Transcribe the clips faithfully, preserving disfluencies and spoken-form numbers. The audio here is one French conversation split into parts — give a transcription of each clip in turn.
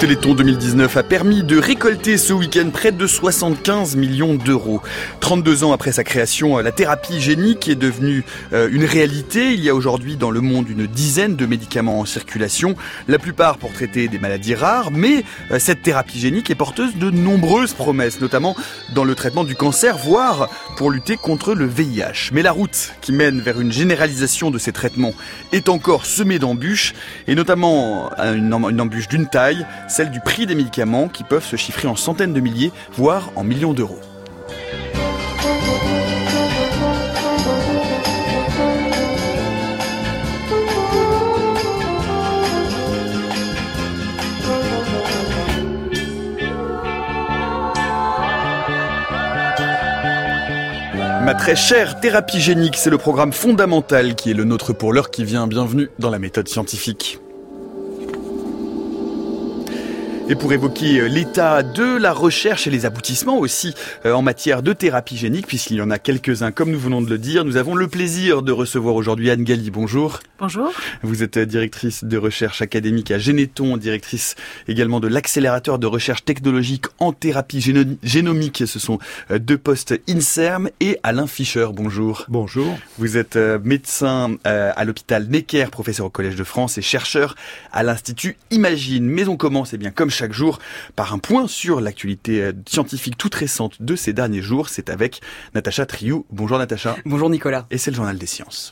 Téléthon deux mille dix-neuf a permis de récolter ce week-end près de soixante-quinze millions d'euros. trente-deux ans après sa création, la thérapie génique est devenue euh, une réalité. Il y a aujourd'hui dans le monde une dizaine de médicaments en circulation, la plupart pour traiter des maladies rares, mais euh, cette thérapie génique est porteuse de nombreuses promesses, notamment dans le traitement du cancer, voire pour lutter contre le V I H. Mais la route qui mène vers une généralisation de ces traitements est encore semée d'embûches, et notamment une, une embûche d'une taille, celle du prix des médicaments qui peuvent se chiffrer en centaines de milliers, voire en millions d'euros. Ma très chère thérapie génique, c'est le programme fondamental qui est le nôtre pour l'heure qui vient. Bienvenue dans la méthode scientifique. Et pour évoquer l'état de la recherche et les aboutissements aussi en matière de thérapie génique, puisqu'il y en a quelques-uns comme nous venons de le dire, nous avons le plaisir de recevoir aujourd'hui Anne Galli. Bonjour. Bonjour. Vous êtes directrice de recherche académique à Généton, directrice également de l'accélérateur de recherche technologique en thérapie géno- génomique. Ce sont deux postes INSERM, et Alain Fischer. Bonjour. Bonjour. Vous êtes médecin à l'hôpital Necker, professeur au Collège de France et chercheur à l'Institut Imagine. Mais on commence, eh bien, comme chaque jour, par un point sur l'actualité scientifique toute récente de ces derniers jours. C'est avec Natacha Triou. Bonjour Natacha. Bonjour Nicolas. Et c'est le Journal des Sciences.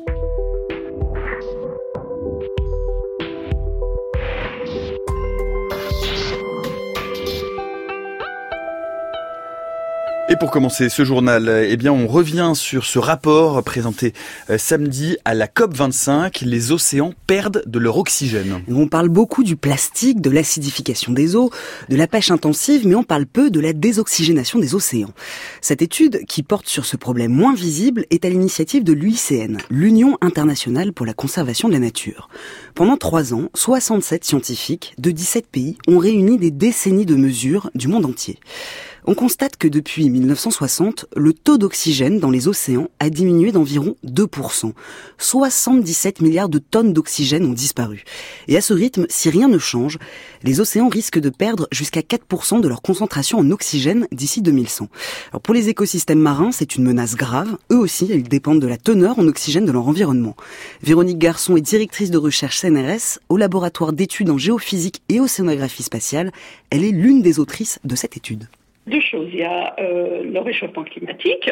Et pour commencer ce journal, eh bien, on revient sur ce rapport présenté euh, samedi à la C O P vingt-cinq. Les océans perdent de leur oxygène. On parle beaucoup du plastique, de l'acidification des eaux, de la pêche intensive, mais on parle peu de la désoxygénation des océans. Cette étude, qui porte sur ce problème moins visible, est à l'initiative de l'U I C N, l'Union internationale pour la conservation de la nature. Pendant trois ans, soixante-sept scientifiques de dix-sept pays ont réuni des décennies de mesures du monde entier. On constate que depuis mille neuf cent soixante, le taux d'oxygène dans les océans a diminué d'environ deux pour cent. soixante-dix-sept milliards de tonnes d'oxygène ont disparu. Et à ce rythme, si rien ne change, les océans risquent de perdre jusqu'à quatre pour cent de leur concentration en oxygène d'ici deux mille cent. Alors pour les écosystèmes marins, c'est une menace grave. Eux aussi, ils dépendent de la teneur en oxygène de leur environnement. Véronique Garçon est directrice de recherche C N R S au laboratoire d'études en géophysique et océanographie spatiale. Elle est l'une des autrices de cette étude. Deux choses. Il y a euh, le réchauffement climatique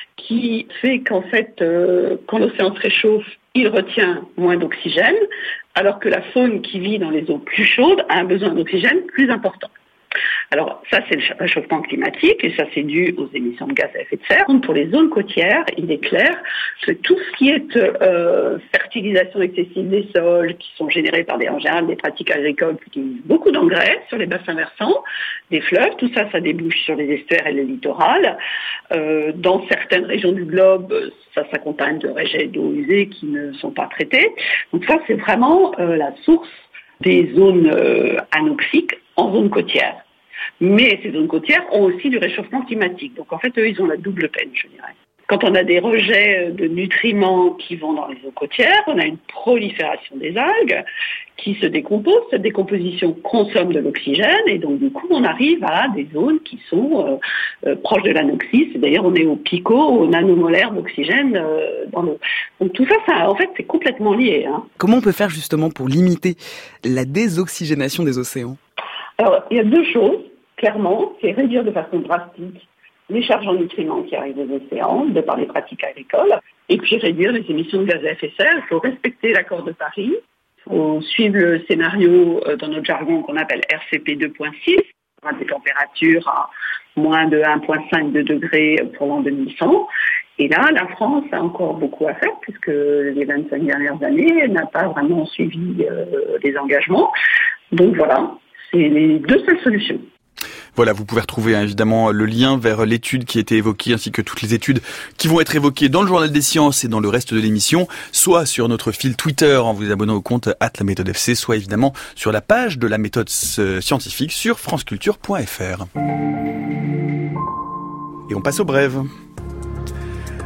qui fait qu'en fait, euh, quand l'océan se réchauffe, il retient moins d'oxygène, alors que la faune qui vit dans les eaux plus chaudes a un besoin d'oxygène plus important. Alors ça, c'est le réchauffement climatique, et ça, c'est dû aux émissions de gaz à effet de serre. Pour les zones côtières, il est clair que tout ce qui est euh, fertilisation excessive des sols, qui sont générés par des, en général des pratiques agricoles qui utilisent beaucoup d'engrais sur les bassins versants, des fleuves, tout ça, ça débouche sur les estuaires et les littorales. Euh, dans certaines régions du globe, ça s'accompagne de rejets d'eau usée qui ne sont pas traités. Donc ça, c'est vraiment euh, la source des zones euh, anoxiques en zone côtière. Mais ces zones côtières ont aussi du réchauffement climatique. Donc en fait, eux, ils ont la double peine, je dirais. Quand on a des rejets de nutriments qui vont dans les eaux côtières, on a une prolifération des algues qui se décomposent. Cette décomposition consomme de l'oxygène, et donc du coup, on arrive à des zones qui sont euh, euh, proches de l'anoxie. D'ailleurs, on est au pico, au nanomolaire d'oxygène euh, dans l'eau. Donc tout ça, ça, en fait, c'est complètement lié. Hein. Comment on peut faire justement pour limiter la désoxygénation des océans ? Alors, il y a deux choses, clairement. C'est réduire de façon drastique les charges en nutriments qui arrivent des océans, de par les pratiques agricoles, et puis réduire les émissions de gaz à effet de serre. Il faut respecter l'accord de Paris, il faut suivre le scénario dans notre jargon qu'on appelle R C P deux point six, des températures à moins de un virgule cinq degrés pour l'an deux mille cent. Et là, la France a encore beaucoup à faire, puisque les vingt-cinq dernières années, elle n'a pas vraiment suivi euh, les engagements. Donc voilà, c'est les deux seules solutions. Voilà, vous pouvez retrouver hein, évidemment le lien vers l'étude qui a été évoquée, ainsi que toutes les études qui vont être évoquées dans le Journal des Sciences et dans le reste de l'émission, soit sur notre fil Twitter en vous abonnant au compte arobase la méthode F C, soit évidemment sur la page de la méthode scientifique sur franceculture point f r. Et on passe aux brèves.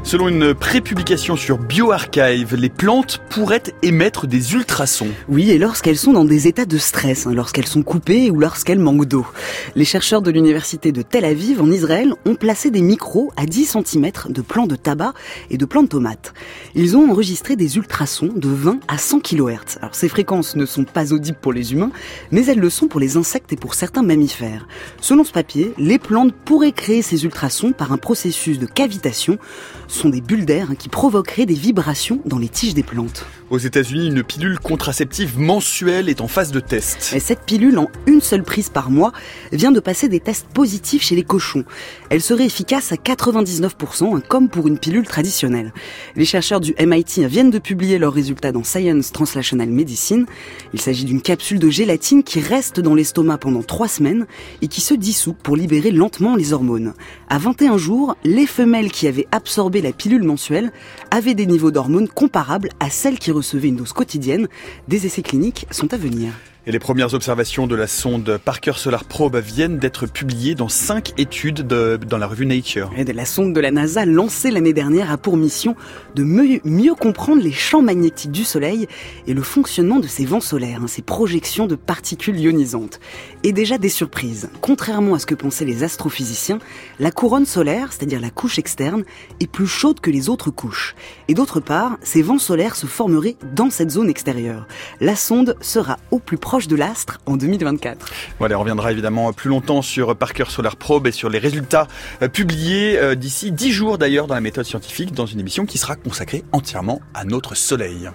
Selon une prépublication sur BioArchive, les plantes pourraient émettre des ultrasons. Oui, et lorsqu'elles sont dans des états de stress, hein, lorsqu'elles sont coupées ou lorsqu'elles manquent d'eau. Les chercheurs de l'université de Tel Aviv, en Israël, ont placé des micros à dix centimètres de plants de tabac et de plants de tomates. Ils ont enregistré des ultrasons de vingt à cent kilohertz. Alors, ces fréquences ne sont pas audibles pour les humains, mais elles le sont pour les insectes et pour certains mammifères. Selon ce papier, les plantes pourraient créer ces ultrasons par un processus de cavitation. Ce sont des bulles d'air hein, qui provoqueraient des vibrations dans les tiges des plantes. Aux États-Unis, une pilule contraceptive mensuelle est en phase de test. Et cette pilule, en une seule prise par mois, vient de passer des tests positifs chez les cochons. Elle serait efficace à quatre-vingt-dix-neuf pour cent, hein, comme pour une pilule traditionnelle. Les chercheurs du M I T viennent de publier leurs résultats dans Science Translational Medicine. Il s'agit d'une capsule de gélatine qui reste dans l'estomac pendant trois semaines et qui se dissout pour libérer lentement les hormones. À vingt et un jours, les femelles qui avaient absorbé la pilule mensuelle avaient des niveaux d'hormones comparables à celles qui recevaient une dose quotidienne. Des essais cliniques sont à venir. Et les premières observations de la sonde Parker Solar Probe viennent d'être publiées dans cinq études de, dans la revue Nature. Et de la sonde de la NASA lancée l'année dernière a pour mission de mieux, mieux comprendre les champs magnétiques du Soleil et le fonctionnement de ces vents solaires, hein, ces projections de particules ionisantes. Et déjà des surprises. Contrairement à ce que pensaient les astrophysiciens, la couronne solaire, c'est-à-dire la couche externe, est plus chaude que les autres couches. Et d'autre part, ces vents solaires se formeraient dans cette zone extérieure. La sonde sera au plus proche de l'astre en deux mille vingt-quatre. Voilà, on reviendra évidemment plus longtemps sur Parker Solar Probe et sur les résultats publiés d'ici dix jours d'ailleurs dans la méthode scientifique, dans une émission qui sera consacrée entièrement à notre Soleil.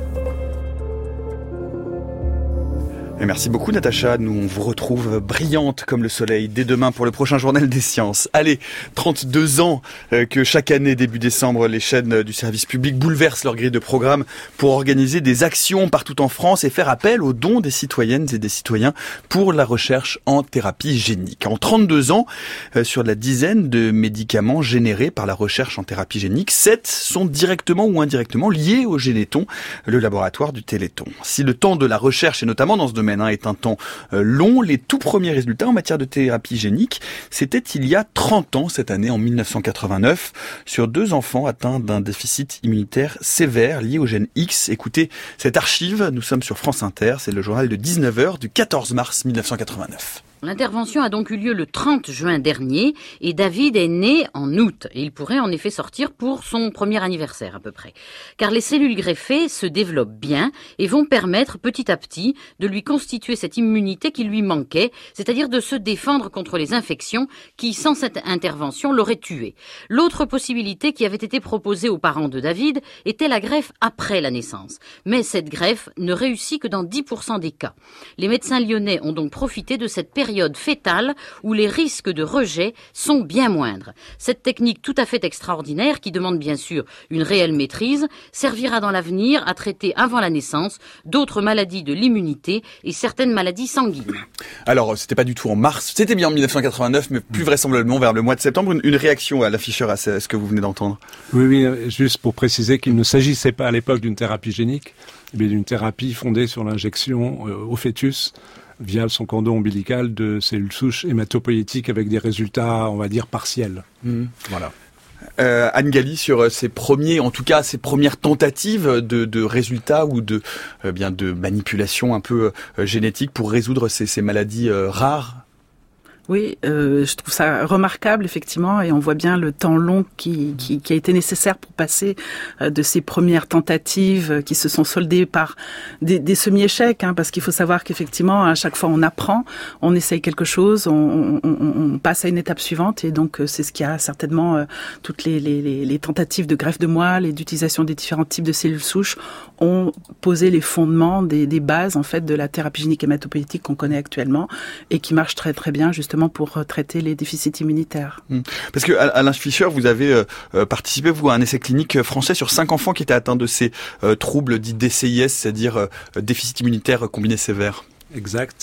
Et merci beaucoup Natacha, nous on vous retrouve brillante comme le soleil dès demain pour le prochain journal des sciences. Allez, trente-deux ans que chaque année début décembre les chaînes du service public bouleversent leur grille de programme pour organiser des actions partout en France et faire appel aux dons des citoyennes et des citoyens pour la recherche en thérapie génique. En trente-deux ans, sur la dizaine de médicaments générés par la recherche en thérapie génique, sept sont directement ou indirectement liés au Généthon, le laboratoire du Téléthon. Si le temps de la recherche et notamment dans ce domaine est un temps long. Les tout premiers résultats en matière de thérapie génique, c'était il y a trente ans, cette année en mille neuf cent quatre-vingt-neuf, sur deux enfants atteints d'un déficit immunitaire sévère lié au gène X. Écoutez cette archive, nous sommes sur France Inter, c'est le journal de dix-neuf heures du quatorze mars mille neuf cent quatre-vingt-neuf. L'intervention a donc eu lieu le trente juin dernier et David est né en août. Et il pourrait en effet sortir pour son premier anniversaire à peu près. Car les cellules greffées se développent bien et vont permettre petit à petit de lui constituer cette immunité qui lui manquait, c'est-à-dire de se défendre contre les infections qui, sans cette intervention, l'auraient tué. L'autre possibilité qui avait été proposée aux parents de David était la greffe après la naissance. Mais cette greffe ne réussit que dans dix pour cent des cas. Les médecins lyonnais ont donc profité de cette période fétale où les risques de rejet sont bien moindres. Cette technique tout à fait extraordinaire, qui demande bien sûr une réelle maîtrise, servira dans l'avenir à traiter avant la naissance d'autres maladies de l'immunité et certaines maladies sanguines. Alors, c'était pas du tout en mars, c'était bien en mille neuf cent quatre-vingt-neuf, mais plus vraisemblablement vers le mois de septembre. Une, une réaction à l'afficheur à ce, à ce que vous venez d'entendre? Oui, oui, juste pour préciser qu'il ne s'agissait pas à l'époque d'une thérapie génique, mais d'une thérapie fondée sur l'injection euh, au fœtus via son cordon ombilical de cellules souches hématopoïétiques avec des résultats, on va dire, partiels. Mmh. Voilà. Euh, Anne Galli, sur ces premiers, en tout cas ces premières tentatives de, de résultats ou de euh, bien de manipulation un peu euh, génétique pour résoudre ces, ces maladies euh, rares. Oui, euh, je trouve ça remarquable effectivement, et on voit bien le temps long qui, qui, qui a été nécessaire pour passer euh, de ces premières tentatives euh, qui se sont soldées par des, des semi-échecs, hein, parce qu'il faut savoir qu'effectivement à chaque fois on apprend, on essaye quelque chose, on, on, on passe à une étape suivante, et donc euh, c'est ce qui a certainement euh, toutes les, les, les, les tentatives de greffe de moelle et d'utilisation des différents types de cellules souches ont posé les fondements des, des bases en fait de la thérapie génique hématopoïétique qu'on connaît actuellement et qui marche très très bien justement pour traiter les déficits immunitaires. Parce que Alain Fischer, vous avez euh, participé vous à un essai clinique français sur cinq enfants qui étaient atteints de ces euh, troubles dits D C I S, c'est-à-dire euh, déficit immunitaire combiné sévère. Exact.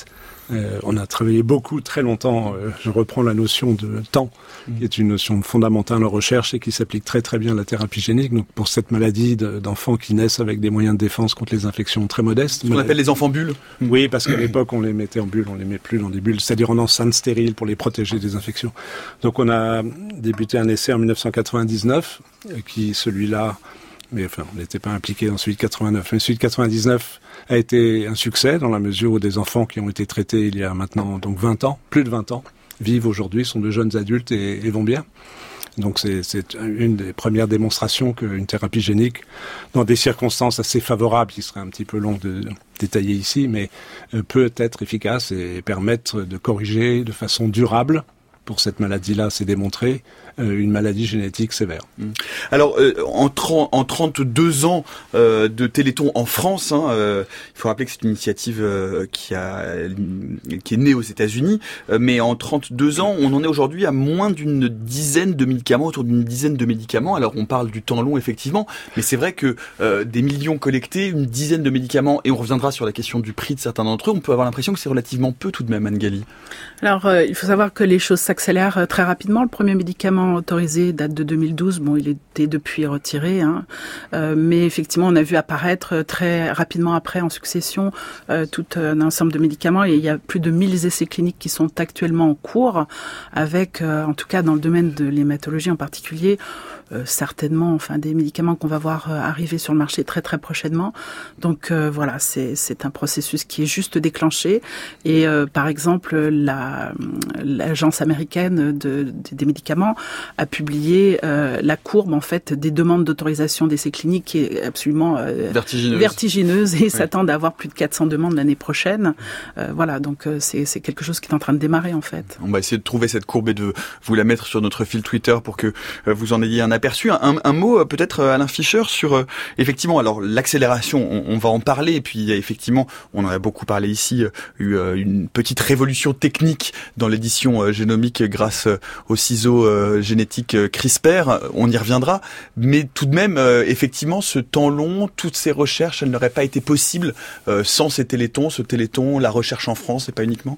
Euh, on a travaillé beaucoup, très longtemps, euh, je reprends la notion de temps, mmh. qui est une notion fondamentale en recherche et qui s'applique très très bien à la thérapie génique. Donc pour cette maladie de, d'enfants qui naissent avec des moyens de défense contre les infections très modestes. Ce qu'on appelle les enfants bulles. Oui, parce qu'à l'époque on les mettait en bulles, on les met plus dans des bulles, c'est-à-dire en enceinte stérile pour les protéger des infections. Donc on a débuté un essai en dix-neuf cent quatre-vingt-dix-neuf, qui celui-là... mais enfin, on n'était pas impliqué dans celui de quatre-vingt-neuf. Mais celui de quatre-vingt-dix-neuf a été un succès dans la mesure où des enfants qui ont été traités il y a maintenant donc vingt ans, plus de vingt ans, vivent aujourd'hui, sont de jeunes adultes et, et vont bien. Donc c'est, c'est une des premières démonstrations qu'une thérapie génique, dans des circonstances assez favorables, qui seraient un petit peu long de détailler ici, mais euh, peut être efficace et permettre de corriger de façon durable, pour cette maladie-là, c'est démontré, euh, une maladie génétique sévère. Alors, euh, en, trente, en trente-deux ans euh, de Téléthon en France, hein, euh, il faut rappeler que c'est une initiative euh, qui, a, qui est née aux États-Unis, euh, mais en trente-deux ans, on en est aujourd'hui à moins d'une dizaine de médicaments, autour d'une dizaine de médicaments. Alors, on parle du temps long, effectivement, mais c'est vrai que euh, des millions collectés, une dizaine de médicaments, et on reviendra sur la question du prix de certains d'entre eux, on peut avoir l'impression que c'est relativement peu tout de même, Anne Galli. Alors, euh, il faut savoir que les choses s'accélère très rapidement. Le premier médicament autorisé date de deux mille douze. Bon, il était depuis retiré, hein. Euh, mais effectivement, on a vu apparaître très rapidement après, en succession, euh, tout un ensemble de médicaments. Et il y a plus de mille essais cliniques qui sont actuellement en cours, avec, euh, en tout cas dans le domaine de l'hématologie en particulier, euh, certainement, enfin, des médicaments qu'on va voir euh, arriver sur le marché très très prochainement. Donc euh, voilà, c'est c'est un processus qui est juste déclenché. Et euh, par exemple, la l'agence américaine de, de, des médicaments a publié euh, la courbe en fait des demandes d'autorisation d'essais cliniques qui est absolument euh, vertigineuse. vertigineuse et oui. s'attendent à avoir plus de quatre cents demandes l'année prochaine. Euh, voilà, donc euh, c'est, c'est quelque chose qui est en train de démarrer en fait. On va essayer de trouver cette courbe et de vous la mettre sur notre fil Twitter pour que euh, vous en ayez un aperçu. Un, un mot euh, peut-être euh, Alain Fischer sur euh, effectivement alors l'accélération. On, on va en parler et puis effectivement on en a beaucoup parlé ici. Euh, eu euh, une petite révolution technique dans l'édition euh, génomique grâce euh, aux ciseaux euh, génétiques euh, CRISPR. On y reviendra, mais tout de même euh, effectivement ce temps long, toutes ces recherches, elles n'auraient pas été possibles euh, sans ces télétons, ce téléthon, la recherche en France et pas uniquement.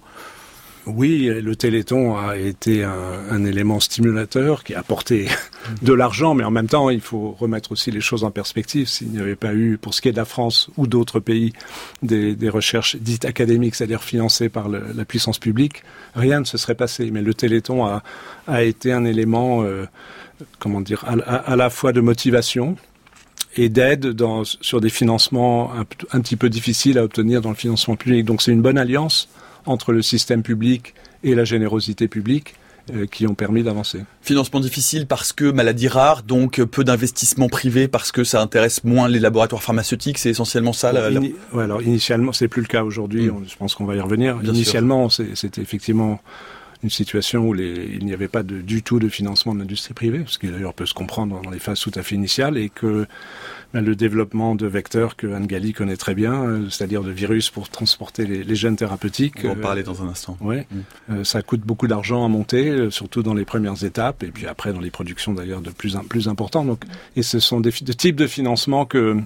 Oui, le Téléthon a été un, un élément stimulateur qui a apporté de l'argent, mais en même temps, il faut remettre aussi les choses en perspective. S'il n'y avait pas eu, pour ce qui est de la France ou d'autres pays, des, des recherches dites académiques, c'est-à-dire financées par le, la puissance publique, rien ne se serait passé. Mais le Téléthon a, a été un élément, euh, comment dire, à, à, à la fois de motivation et d'aide dans, sur des financements un, un petit peu difficiles à obtenir dans le financement public. Donc c'est une bonne alliance entre le système public et la générosité publique euh, qui ont permis d'avancer. Financement difficile parce que maladie rare, donc peu d'investissement privé parce que ça intéresse moins les laboratoires pharmaceutiques, c'est essentiellement ça. La, la... Ini- ouais, alors initialement, c'est plus le cas aujourd'hui, mmh. on, je pense qu'on va y revenir. Bien initialement, c'est, c'était effectivement une situation où les, il n'y avait pas de, du tout de financement de l'industrie privée, ce qui d'ailleurs peut se comprendre dans les phases tout à fait initiales, et que ben, le développement de vecteurs que Anne Galli connaît très bien, euh, c'est-à-dire de virus pour transporter les, les gènes thérapeutiques. On va en euh, parler dans un instant. Ouais, mmh. euh, ça coûte beaucoup d'argent à monter, euh, surtout dans les premières étapes, et puis après dans les productions d'ailleurs de plus en plus importantes. Donc, et ce sont des, des types de financement que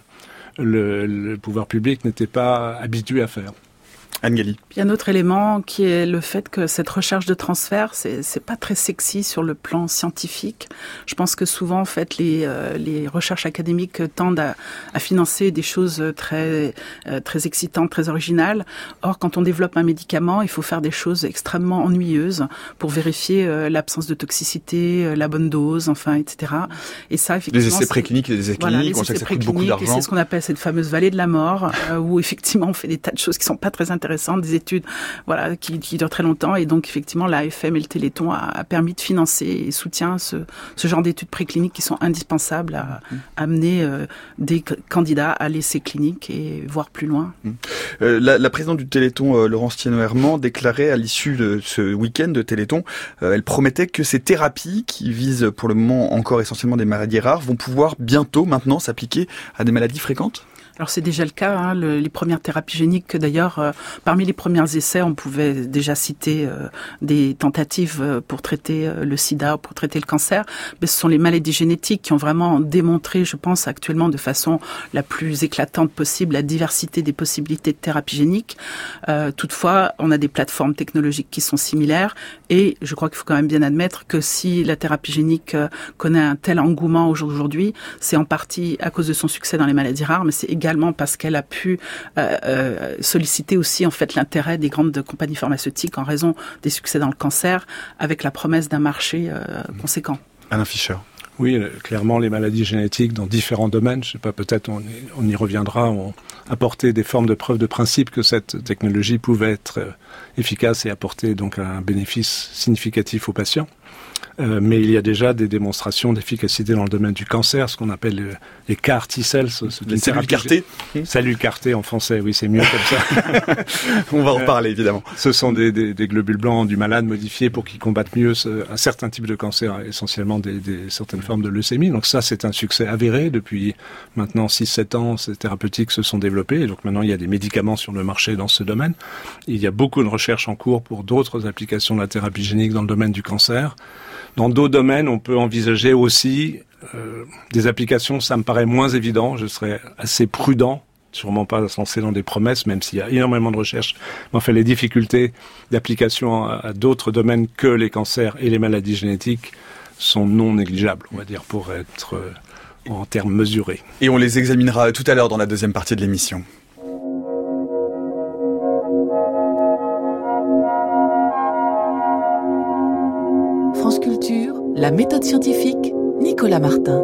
le, le pouvoir public n'était pas habitué à faire. Anne Galli. Il y a un autre élément qui est le fait que cette recherche de transfert, c'est, c'est pas très sexy sur le plan scientifique. Je pense que souvent, en fait, les, euh, les recherches académiques tendent à, à financer des choses très, euh, très excitantes, très originales. Or, quand on développe un médicament, il faut faire des choses extrêmement ennuyeuses pour vérifier euh, l'absence de toxicité, euh, la bonne dose, enfin, et cetera. Et ça, effectivement, les essais précliniques et les essais voilà, cliniques, les on sait que ça coûte beaucoup et d'argent. C'est ce qu'on appelle cette fameuse vallée de la mort, euh, où effectivement, on fait des tas de choses qui sont pas très intéressantes, des études voilà, qui, qui durent très longtemps. Et donc, effectivement, l'A F M et le Téléthon a, a permis de financer et soutient ce, ce genre d'études précliniques qui sont indispensables à, à amener euh, des candidats à l'essai clinique et voir plus loin. Euh, la, la présidente du Téléthon, euh, Laurence Thienot-Herman, déclarait à l'issue de ce week-end de Téléthon, euh, elle promettait que ces thérapies, qui visent pour le moment encore essentiellement des maladies rares, vont pouvoir bientôt, maintenant, s'appliquer à des maladies fréquentes. Alors c'est déjà le cas, hein, le, les premières thérapies géniques, d'ailleurs, euh, parmi les premiers essais, on pouvait déjà citer euh, des tentatives euh, pour traiter euh, le sida, pour traiter le cancer, mais ce sont les maladies génétiques qui ont vraiment démontré, je pense, actuellement de façon la plus éclatante possible, la diversité des possibilités de thérapie génique. Euh, toutefois, on a des plateformes technologiques qui sont similaires, et je crois qu'il faut quand même bien admettre que si la thérapie génique euh, connaît un tel engouement aujourd'hui, c'est en partie à cause de son succès dans les maladies rares, mais c'est également parce qu'elle a pu euh, euh, solliciter aussi en fait l'intérêt des grandes compagnies pharmaceutiques en raison des succès dans le cancer, avec la promesse d'un marché euh, conséquent. Alain Fischer. Oui, clairement, les maladies génétiques dans différents domaines, je sais pas, peut-être on, on y reviendra, ont apporté des formes de preuves de principe que cette technologie pouvait être efficace et apporter donc un bénéfice significatif aux patients. Euh, mais il y a déjà des démonstrations d'efficacité dans le domaine du cancer, ce qu'on appelle euh, les C A R T-cells. Les cellules cartées. Cellules cartées en français, oui, c'est mieux comme ça. On va en reparler, évidemment. Euh, ce sont des, des, des globules blancs du malade modifiés pour qu'ils combattent mieux ce, un certain type de cancer, essentiellement des, des, certaines formes de leucémie. Donc ça, c'est un succès avéré. Depuis maintenant six sept ans, ces thérapeutiques se sont développées. Et donc maintenant, il y a des médicaments sur le marché dans ce domaine. Il y a beaucoup de recherches en cours pour d'autres applications de la thérapie génique dans le domaine du cancer. Dans d'autres domaines, on peut envisager aussi euh, des applications, ça me paraît moins évident, je serais assez prudent, sûrement pas à se lancer dans des promesses, même s'il y a énormément de recherches. Mais enfin, les difficultés d'application à, à d'autres domaines que les cancers et les maladies génétiques sont non négligeables, on va dire, pour être euh, en termes mesurés. Et on les examinera tout à l'heure dans la deuxième partie de l'émission. France Culture, la méthode scientifique, Nicolas Martin.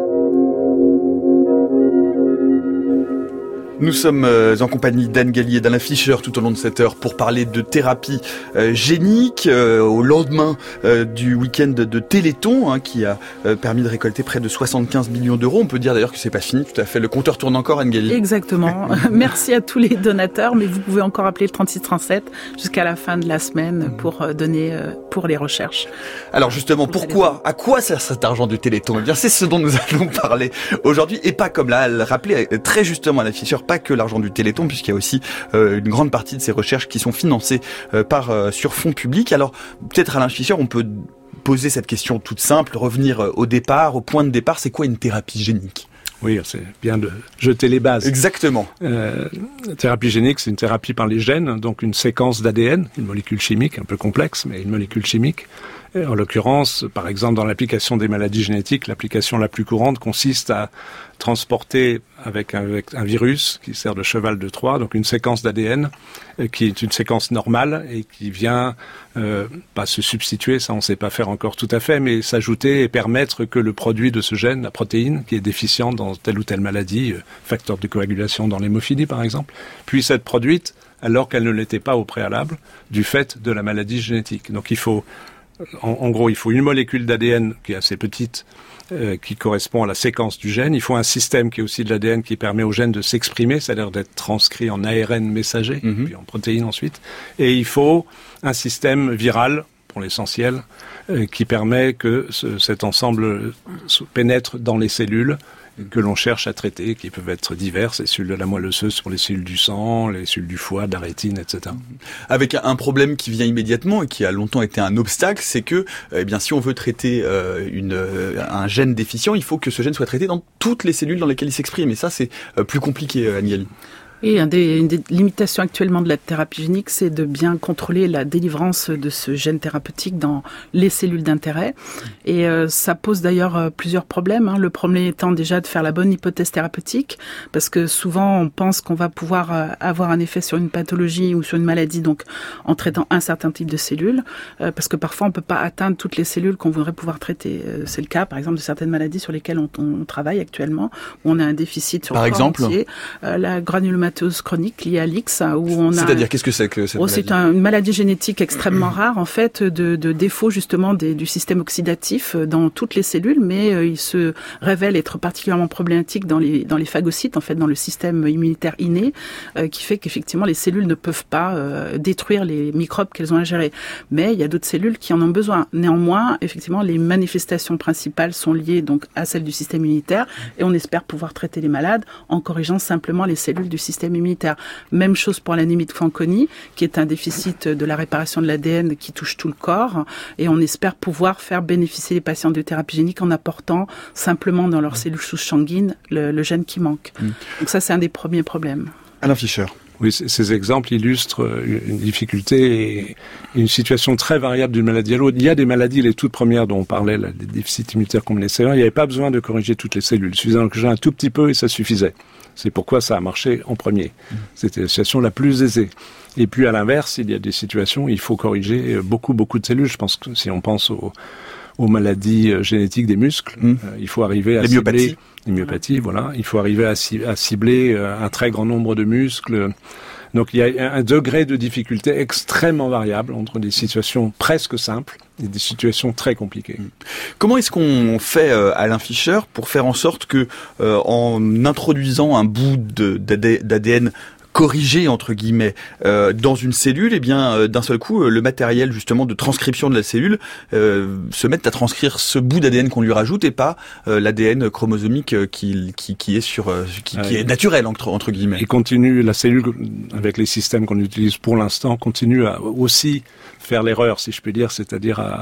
Nous sommes en compagnie d'Anne Galli et d'Alain Fischer tout au long de cette heure pour parler de thérapie euh, génique euh, au lendemain euh, du week-end de Téléthon hein, qui a euh, permis de récolter près de soixante-quinze millions d'euros. On peut dire d'ailleurs que c'est pas fini tout à fait. Le compteur tourne encore, Anne Galli. Exactement. Merci à tous les donateurs, mais vous pouvez encore appeler le trente-six trente-sept jusqu'à la fin de la semaine pour donner euh, pour les recherches. Alors justement, pourquoi, à quoi sert cet argent du Téléthon ? Eh bien, c'est ce dont nous allons parler aujourd'hui et pas comme l'a rappelé très justement Alain Fischer, pas que l'argent du Téléthon, puisqu'il y a aussi euh, une grande partie de ces recherches qui sont financées euh, par euh, sur fonds publics. Alors, peut-être Alain Fischer, on peut poser cette question toute simple, revenir euh, au départ, au point de départ. C'est quoi une thérapie génique ? Oui, c'est bien de jeter les bases. Exactement. Euh, la thérapie génique, c'est une thérapie par les gènes, donc une séquence d'A D N, une molécule chimique un peu complexe, mais une molécule chimique. Et en l'occurrence, par exemple, dans l'application des maladies génétiques, l'application la plus courante consiste à transporter avec un, avec un virus qui sert de cheval de Troie, donc une séquence d'A D N euh, qui est une séquence normale et qui vient euh, pas se substituer, ça on ne sait pas faire encore tout à fait, mais s'ajouter et permettre que le produit de ce gène, la protéine, qui est déficiente dans telle ou telle maladie, euh, facteur de coagulation dans l'hémophilie par exemple, puisse être produite alors qu'elle ne l'était pas au préalable du fait de la maladie génétique. Donc il faut En, en gros, il faut une molécule d'A D N qui est assez petite, euh, qui correspond à la séquence du gène. Il faut un système qui est aussi de l'A D N qui permet au gène de s'exprimer, c'est-à-dire d'être transcrit en A R N messager, mm-hmm. puis en protéines ensuite. Et il faut un système viral, pour l'essentiel, euh, qui permet que ce, cet ensemble pénètre dans les cellules que l'on cherche à traiter, qui peuvent être diverses, les cellules de la moelle osseuse sur les cellules du sang, les cellules du foie, de la rétine, et cetera. Avec un problème qui vient immédiatement et qui a longtemps été un obstacle, c'est que, eh bien, si on veut traiter euh, une, euh, un gène déficient, il faut que ce gène soit traité dans toutes les cellules dans lesquelles il s'exprime. Et ça, c'est euh, plus compliqué, Anne Galli. Et un des, une des limitations actuellement de la thérapie génique, c'est de bien contrôler la délivrance de ce gène thérapeutique dans les cellules d'intérêt. Et euh, ça pose d'ailleurs euh, plusieurs problèmes. Hein. Le premier étant déjà de faire la bonne hypothèse thérapeutique, parce que souvent on pense qu'on va pouvoir euh, avoir un effet sur une pathologie ou sur une maladie, donc en traitant un certain type de cellules, euh, parce que parfois on peut pas atteindre toutes les cellules qu'on voudrait pouvoir traiter. Euh, c'est le cas, par exemple, de certaines maladies sur lesquelles on, on travaille actuellement, où on a un déficit sur par le corps exemple entier. Euh, la granulomatose lymphomatose chronique liée à l'X, où on a... C'est-à-dire, qu'est-ce que c'est que cette oh, maladie ? C'est un, une maladie génétique extrêmement rare, en fait, de, de défaut justement des, du système oxydatif dans toutes les cellules, mais euh, il se révèle être particulièrement problématique dans les, dans les phagocytes, en fait, dans le système immunitaire inné, euh, qui fait qu'effectivement les cellules ne peuvent pas euh, détruire les microbes qu'elles ont ingérés. Mais il y a d'autres cellules qui en ont besoin. Néanmoins, effectivement, les manifestations principales sont liées donc à celles du système immunitaire, et on espère pouvoir traiter les malades en corrigeant simplement les cellules du système immunitaire. Même chose pour l'anémie de Fanconi, qui est un déficit de la réparation de l'A D N qui touche tout le corps, et on espère pouvoir faire bénéficier les patients de thérapie génique en apportant simplement dans leurs cellules souches sanguines le, le gène qui manque. Mmh. Donc ça, c'est un des premiers problèmes. Alain Fischer. Oui, ces exemples illustrent une difficulté et une situation très variable d'une maladie à l'autre. Il y a des maladies, les toutes premières dont on parlait, là, des déficits immunitaires comme les cellules, il n'y avait pas besoin de corriger toutes les cellules. Il suffisait d'en corriger un tout petit peu et ça suffisait. C'est pourquoi ça a marché en premier. C'était la situation la plus aisée. Et puis à l'inverse, il y a des situations où il faut corriger beaucoup, beaucoup de cellules. Je pense que si on pense aux, aux maladies génétiques des muscles, mmh. euh, il faut arriver à les cibler... myopathies. Les myopathies, voilà. Il faut arriver à, à cibler un très grand nombre de muscles. Donc il y a un degré de difficulté extrêmement variable entre des situations presque simples et des situations très compliquées. Comment est-ce qu'on fait, euh, Alain Fischer, pour faire en sorte que, euh, en introduisant un bout de, d'A D N corrigé entre guillemets euh, dans une cellule, et eh bien euh, d'un seul coup euh, le matériel justement de transcription de la cellule euh, se met à transcrire ce bout d'A D N qu'on lui rajoute et pas euh, l'A D N chromosomique euh, qui, qui qui est sur euh, qui, qui ouais. est naturel entre entre guillemets. Et continue la cellule avec les systèmes qu'on utilise pour l'instant continue à aussi faire l'erreur, si je peux dire, c'est-à-dire à,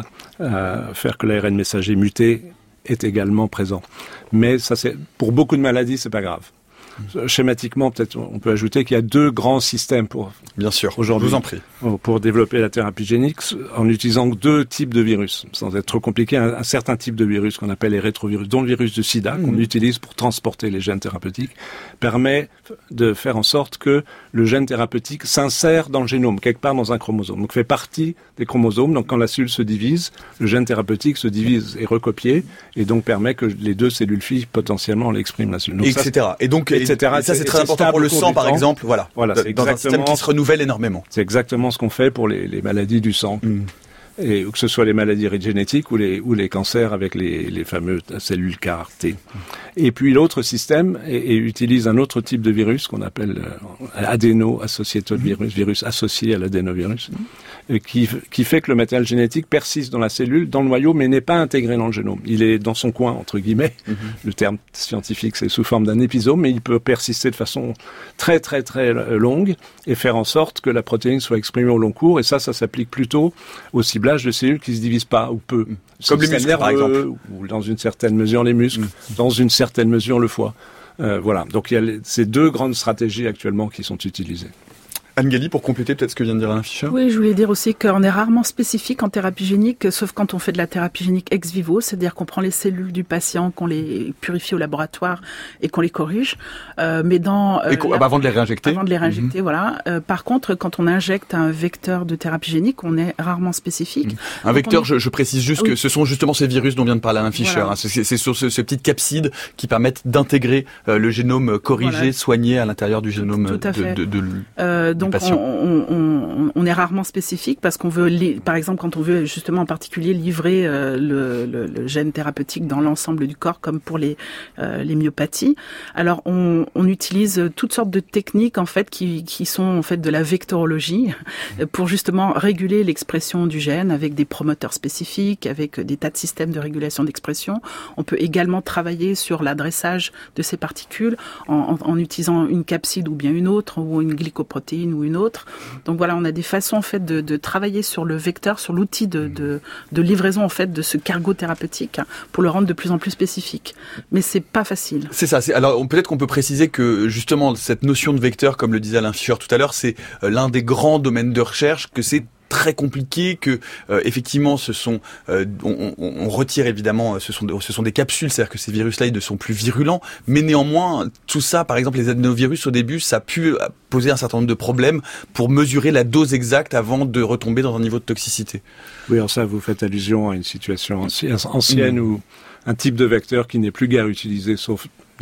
à faire que l'A R N messager muté est également présent. Mais ça c'est pour beaucoup de maladies, c'est pas grave. Schématiquement, peut-être, on peut ajouter qu'il y a deux grands systèmes pour, bien sûr, aujourd'hui, je vous en prie, pour développer la thérapie génique, en utilisant deux types de virus, sans être trop compliqué. Un, un certain type de virus qu'on appelle les rétrovirus, dont le virus de SIDA, mmh. qu'on utilise pour transporter les gènes thérapeutiques, permet de faire en sorte que le gène thérapeutique s'insère dans le génome, quelque part dans un chromosome. Donc, fait partie des chromosomes. Donc, quand la cellule se divise, le gène thérapeutique se divise et recopié, et donc permet que les deux cellules filles potentiellement l'expriment la cellule. Donc, et ça, etc. Et donc, et ça, c'est, c'est très important pour le sang, par exemple. Voilà. Voilà, c'est dans un système qui se renouvelle énormément. C'est exactement ce qu'on fait pour les, les maladies du sang. Mm. Et que ce soit les maladies génétiques ou les, ou les cancers avec les, les fameuses cellules C A R T. Et puis l'autre système et, et utilise un autre type de virus qu'on appelle euh, adéno-associated virus, virus associé à l'adénovirus, euh, qui, qui fait que le matériel génétique persiste dans la cellule, dans le noyau, mais n'est pas intégré dans le génome. Il est dans son coin, entre guillemets. Mm-hmm. Le terme scientifique, c'est sous forme d'un épisome, mais il peut persister de façon très, très, très longue et faire en sorte que la protéine soit exprimée au long cours. Et ça, ça s'applique plutôt au ciblage de cellules qui se divisent pas ou peu. Comme les muscles, par exemple. Ou dans une certaine mesure les muscles, mmh. dans une certaine mesure le foie. Euh, voilà. Donc il y a les, ces deux grandes stratégies actuellement qui sont utilisées. Anne Galli, pour compléter peut-être ce que vient de dire Alain Fischer. Oui, je voulais dire aussi qu'on est rarement spécifique en thérapie génique, sauf quand on fait de la thérapie génique ex vivo, c'est-à-dire qu'on prend les cellules du patient, qu'on les purifie au laboratoire et qu'on les corrige. Euh, mais dans euh, et la... avant de les réinjecter. Avant de les réinjecter, mmh. voilà. Euh, par contre, quand on injecte un vecteur de thérapie génique, on est rarement spécifique. Mmh. Un Donc vecteur, est... je, je précise juste oui. que ce sont justement ces virus dont vient de parler Alain Fischer. Voilà. Hein. C'est, c'est sur ce, ces petites capsides qui permettent d'intégrer euh, le génome corrigé, voilà. soigné à l'intérieur du génome tout, tout à fait. de, de, de, euh, du donc patient. On, on, On, on est rarement spécifique parce qu'on veut, li- par exemple, quand on veut justement en particulier livrer euh, le, le, le gène thérapeutique dans l'ensemble du corps, comme pour les, euh, les myopathies. Alors, on, on utilise toutes sortes de techniques en fait qui, qui sont en fait de la vectorologie pour justement réguler l'expression du gène avec des promoteurs spécifiques, avec des tas de systèmes de régulation d'expression. On peut également travailler sur l'adressage de ces particules en, en, en utilisant une capside ou bien une autre, ou une glycoprotéine ou une autre. Donc voilà, on a des façons en fait de, de travailler sur le vecteur, sur l'outil de, de, de livraison en fait de ce cargo thérapeutique pour le rendre de plus en plus spécifique. Mais c'est pas facile. C'est ça. C'est, alors peut-être qu'on peut préciser que justement cette notion de vecteur, comme le disait Alain Fischer tout à l'heure, c'est l'un des grands domaines de recherche, que c'est très compliqué, que euh, effectivement ce sont euh, on, on, on retire évidemment ce sont ce sont des capsules, c'est-à-dire que ces virus-là ils ne sont plus virulents, mais néanmoins tout ça, par exemple les adénovirus au début, ça a pu poser un certain nombre de problèmes pour mesurer la dose exacte avant de retomber dans un niveau de toxicité. Oui, alors ça vous faites allusion à une situation ancienne, ancienne mmh. où un type de vecteur qui n'est plus guère utilisé, sauf dans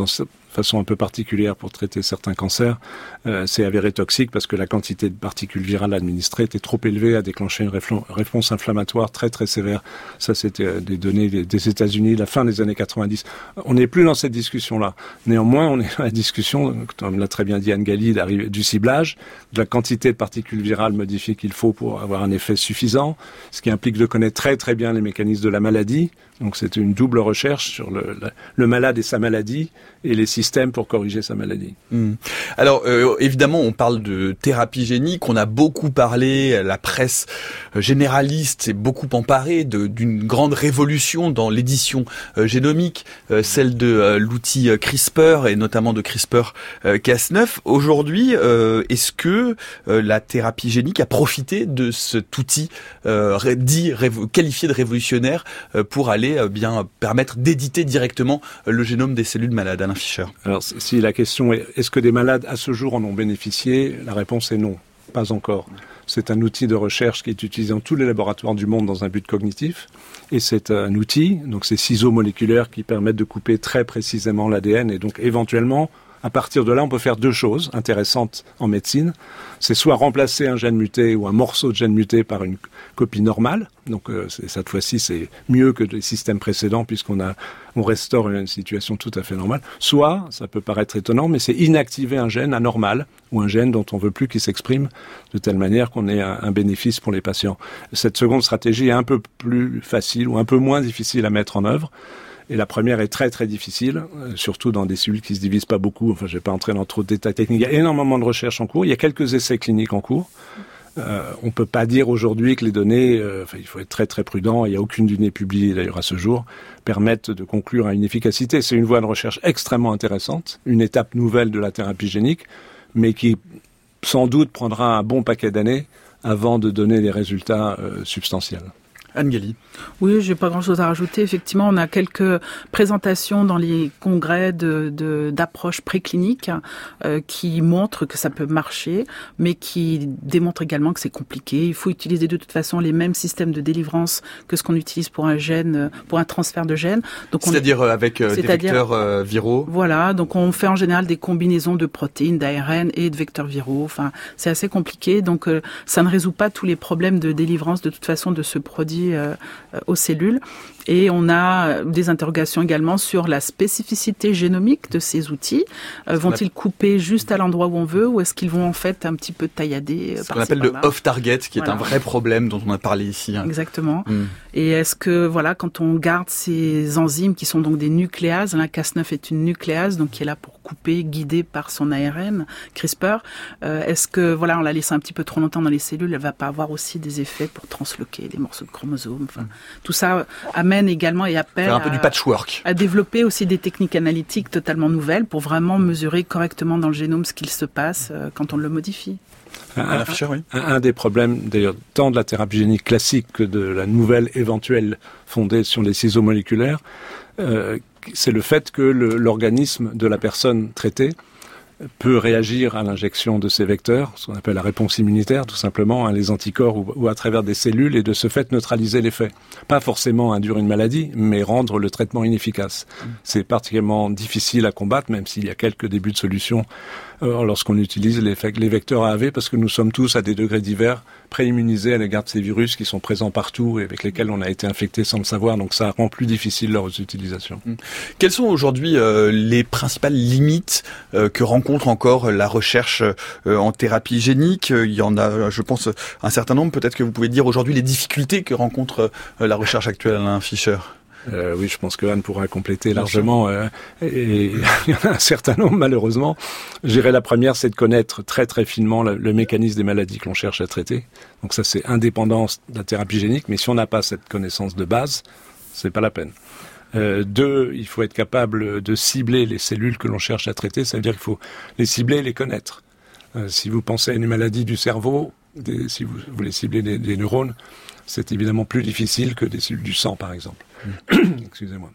façon un peu particulière pour traiter certains cancers, euh, s'est avéré toxique parce que la quantité de particules virales administrées était trop élevée à déclencher une réfl- réponse inflammatoire très très sévère. Ça, c'était euh, des données des, des États-Unis, la fin des années quatre-vingt-dix. On n'est plus dans cette discussion-là. Néanmoins, on est dans la discussion, comme l'a très bien dit Anne Galli, du ciblage, de la quantité de particules virales modifiées qu'il faut pour avoir un effet suffisant, ce qui implique de connaître très très bien les mécanismes de la maladie. Donc c'est une double recherche sur le, le, le malade et sa maladie et les systèmes pour corriger sa maladie. Mmh. Alors euh, évidemment on parle de thérapie génique, on a beaucoup parlé, la presse généraliste s'est beaucoup emparée de, d'une grande révolution dans l'édition euh, génomique, euh, celle de euh, l'outil CRISPR et notamment de CRISPR Cas neuf. Aujourd'hui, euh, est-ce que euh, la thérapie génique a profité de cet outil euh, dit révo- qualifié de révolutionnaire euh, pour aller bien permettre d'éditer directement le génome des cellules malades? Alain Fischer. Alors, si la question est, est-ce que des malades à ce jour en ont bénéficié? La réponse est non, pas encore. C'est un outil de recherche qui est utilisé dans tous les laboratoires du monde dans un but cognitif. Et c'est un outil, donc ces ciseaux moléculaires qui permettent de couper très précisément l'A D N. Et donc, éventuellement, à partir de là, on peut faire deux choses intéressantes en médecine. C'est soit remplacer un gène muté ou un morceau de gène muté par une copie normale. Donc euh, c'est, cette fois-ci, c'est mieux que les systèmes précédents puisqu'on a, on restaure une situation tout à fait normale. Soit, ça peut paraître étonnant, mais c'est inactiver un gène anormal ou un gène dont on veut plus qu'il s'exprime de telle manière qu'on ait un, un bénéfice pour les patients. Cette seconde stratégie est un peu plus facile ou un peu moins difficile à mettre en œuvre. Et la première est très très difficile, euh, surtout dans des cellules qui se divisent pas beaucoup. Enfin, je vais pas entrer dans trop de détails techniques. Il y a énormément de recherches en cours. Il y a quelques essais cliniques en cours. Euh, on peut pas dire aujourd'hui que les données, euh, enfin, il faut être très très prudent. Il y a aucune donnée publiée d'ailleurs à ce jour permettent de conclure à une efficacité. C'est une voie de recherche extrêmement intéressante, une étape nouvelle de la thérapie génique, mais qui sans doute prendra un bon paquet d'années avant de donner des résultats euh, substantiels. Anne Galli. Oui, j'ai pas grand-chose à rajouter. Effectivement, on a quelques présentations dans les congrès de, de d'approches précliniques euh, qui montrent que ça peut marcher, mais qui démontrent également que c'est compliqué. Il faut utiliser de toute façon les mêmes systèmes de délivrance que ce qu'on utilise pour un gène, pour un transfert de gène. Donc, c'est-à-dire on, avec euh, c'est-à-dire, des vecteurs euh, viraux. Voilà, donc on fait en général des combinaisons de protéines, d'A R N et de vecteurs viraux. Enfin, c'est assez compliqué. Donc, euh, ça ne résout pas tous les problèmes de délivrance de toute façon de ce produit Euh, aux cellules. Et on a des interrogations également sur la spécificité génomique de ces outils. Euh, vont-ils a... couper juste à l'endroit où on veut ou est-ce qu'ils vont en fait un petit peu taillader Ce qu'on appelle le off-target, qui voilà. est un vrai problème dont on a parlé ici. Hein. Exactement. Mm. Et est-ce que, voilà, quand on garde ces enzymes qui sont donc des nucléases, la Cas neuf est une nucléase, donc qui est là pour couper, guidée par son A R N, CRISPR, euh, est-ce que, voilà, on la laisse un petit peu trop longtemps dans les cellules, elle va pas avoir aussi des effets pour transloquer des morceaux de chromosomes. Enfin, mm. tout ça amène également et appelle un peu à, du patchwork. à développer aussi des techniques analytiques totalement nouvelles pour vraiment mesurer correctement dans le génome ce qu'il se passe euh, quand on le modifie. Un, un, oui. un, un des problèmes, d'ailleurs, tant de la thérapie génique classique que de la nouvelle éventuelle fondée sur les ciseaux moléculaires, euh, c'est le fait que le, l'organisme de la personne traitée peut réagir à l'injection de ces vecteurs, ce qu'on appelle la réponse immunitaire, tout simplement, hein, les anticorps ou, ou à travers des cellules, et de ce fait neutraliser l'effet. Pas forcément induire une maladie, mais rendre le traitement inefficace. Mmh. C'est particulièrement difficile à combattre, même s'il y a quelques débuts de solutions euh, lorsqu'on utilise les, les vecteurs A A V, parce que nous sommes tous à des degrés divers préimmunisés à l'égard de ces virus qui sont présents partout et avec lesquels on a été infecté sans le savoir, donc ça rend plus difficile leur utilisation. Mmh. Quelles sont aujourd'hui euh, les principales limites euh, que rencontre encore la recherche euh, en thérapie génique? Il y en a, je pense, un certain nombre. Peut-être que vous pouvez dire aujourd'hui les difficultés que rencontre euh, la recherche actuelle, Alain Fischer. Euh, oui, je pense que Anne pourra compléter largement. Euh, et il y en a un certain nombre, malheureusement. Je dirais la première, c'est de connaître très très finement le, le mécanisme des maladies que l'on cherche à traiter. Donc ça, c'est indépendant de la thérapie génique. Mais si on n'a pas cette connaissance de base, c'est pas la peine. Euh, deux, il faut être capable de cibler les cellules que l'on cherche à traiter. Ça veut dire qu'il faut les cibler et les connaître. Euh, si vous pensez à une maladie du cerveau, des, si vous voulez cibler des, des neurones, c'est évidemment plus difficile que des cellules du sang, par exemple. Mmh. Excusez-moi.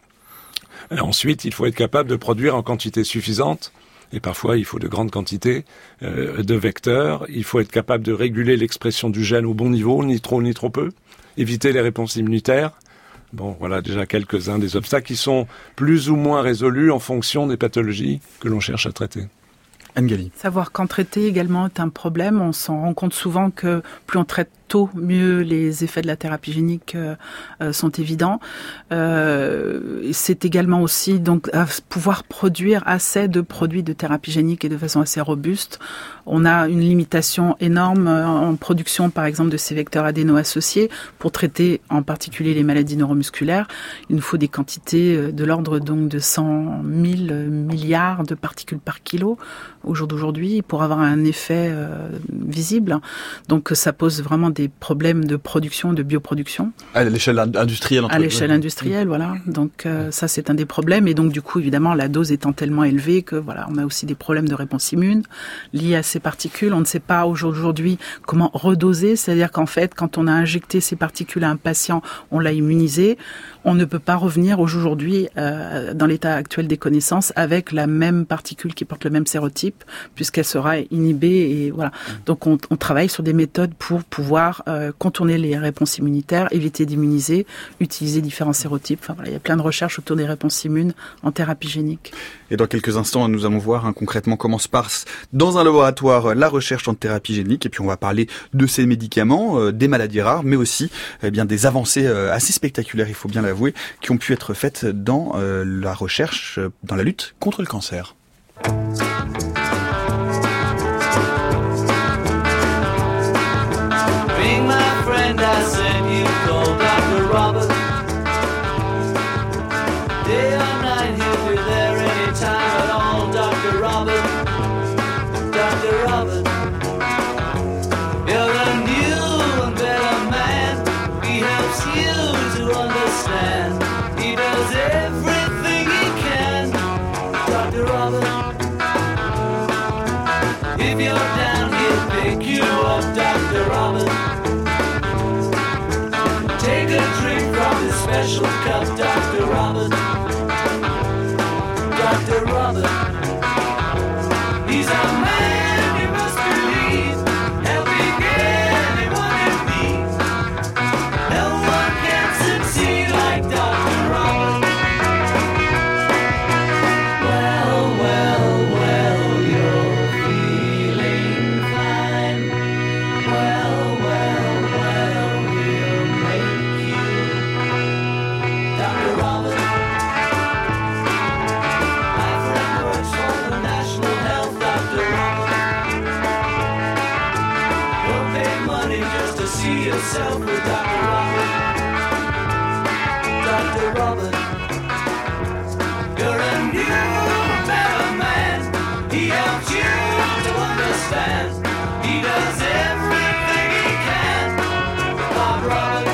Et ensuite, il faut être capable de produire en quantité suffisante, et parfois il faut de grandes quantités euh, de vecteurs. Il faut être capable de réguler l'expression du gène au bon niveau, ni trop ni trop peu, éviter les réponses immunitaires, Bon, voilà déjà quelques-uns des obstacles qui sont plus ou moins résolus en fonction des pathologies que l'on cherche à traiter. Anne-Gali. Savoir quand traiter également est un problème. On s'en rend compte souvent que plus on traite tôt, mieux les effets de la thérapie génique euh, euh, sont évidents. Euh, c'est également aussi donc à pouvoir produire assez de produits de thérapie génique et de façon assez robuste. On a une limitation énorme en production, par exemple, de ces vecteurs adéno-associés pour traiter en particulier les maladies neuromusculaires. Il nous faut des quantités de l'ordre donc de cent mille milliards de particules par kilo au jour d'aujourd'hui pour avoir un effet euh, visible. Donc ça pose vraiment des problèmes de production, de bioproduction. À l'échelle industrielle. À l'échelle industrielle, voilà. Donc euh, ça, c'est un des problèmes. Et donc du coup, évidemment, la dose étant tellement élevée que voilà, on a aussi des problèmes de réponse immune liés à ces particules. On ne sait pas aujourd'hui comment redoser. C'est-à-dire qu'en fait, quand on a injecté ces particules à un patient, on l'a immunisé. On ne peut pas revenir aujourd'hui euh, dans l'état actuel des connaissances avec la même particule qui porte le même sérotype, puisqu'elle sera inhibée. Et voilà. Donc on, on travaille sur des méthodes pour pouvoir euh, contourner les réponses immunitaires, éviter d'immuniser, utiliser différents sérotypes. Enfin, voilà, il y a plein de recherches autour des réponses immunes en thérapie génique. Et dans quelques instants, nous allons voir hein, concrètement comment se passe dans un laboratoire la recherche en thérapie génique. Et puis on va parler de ces médicaments, euh, des maladies rares, mais aussi eh bien des avancées euh, assez spectaculaires, il faut bien l'avouer, qui ont pu être faites dans euh, la recherche, euh, dans la lutte contre le cancer. Ring my friend, I said you call Doctor Robert. Day or night, he'll be there anytime at all. Doctor Robert, Doctor Robert. You're a new and better man. He helps you to understand. He does everything he can. Doctor Robert. If you're down, he'll pick you up. Doctor Robert. Take a drink from his special cup, Doctor Robert. Doctor Robert. He's a man you must believe, helping anyone in need. No one can succeed like Doctor Robert. Well, well, well, you're feeling fine. Well, well, well, we'll make you Doctor Robert. My friend works for the National Health, Doctor Robert. You'll pay money just to see yourself with Doctor Robert. Doctor Robert. You're a new, better man. He helps you to understand. He does everything he can. Bob Robert.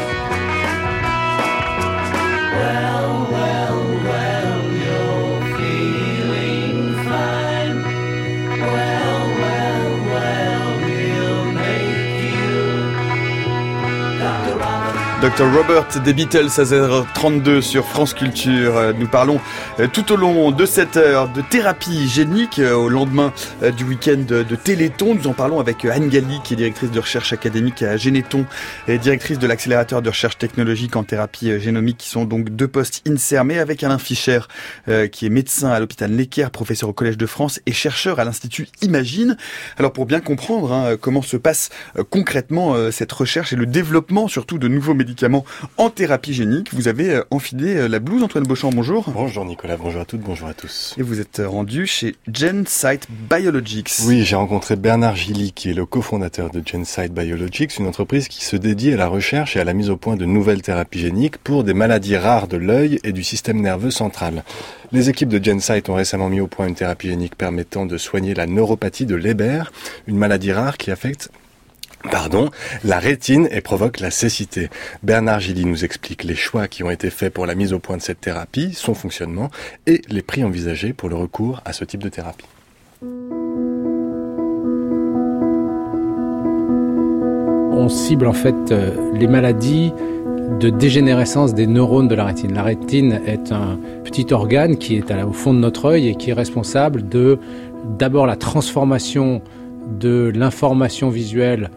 Well, well, well, you're feeling fine. Well, well, well, we'll make you Doctor Robert. docteur Robert des Beatles à zéro heure trente-deux sur France Culture. Nous parlons tout au long de cette heure de thérapie génique au lendemain du week-end de Téléthon. Nous en parlons avec Anne-Gali qui est directrice de recherche académique à Généthon et directrice de l'accélérateur de recherche technologique en thérapie génomique qui sont donc deux postes INSERM, et avec Alain Fischer qui est médecin à l'hôpital Necker, professeur au Collège de France et chercheur à l'Institut Imagine. Alors pour bien comprendre hein, comment se passe concrètement cette recherche et le développement surtout de nouveaux médicaments en thérapie génique, vous avez enfilé la blouse. Antoine Beauchamp, bonjour. Bonjour Nicolas, bonjour à toutes, bonjour à tous. Et vous êtes rendu chez GenSight Biologics. Oui, j'ai rencontré Bernard Gilly qui est le cofondateur de GenSight Biologics, une entreprise qui se dédie à la recherche et à la mise au point de nouvelles thérapies géniques pour des maladies rares de l'œil et du système nerveux central. Les équipes de GenSight ont récemment mis au point une thérapie génique permettant de soigner la neuropathie de Leber, une maladie rare qui affecte Pardon, la rétine et provoque la cécité. Bernard Gilly nous explique les choix qui ont été faits pour la mise au point de cette thérapie, son fonctionnement et les prix envisagés pour le recours à ce type de thérapie. On cible en fait euh, les maladies de dégénérescence des neurones de la rétine. La rétine est un petit organe qui est à la, au fond de notre œil et qui est responsable de d'abord la transformation de l'information visuelle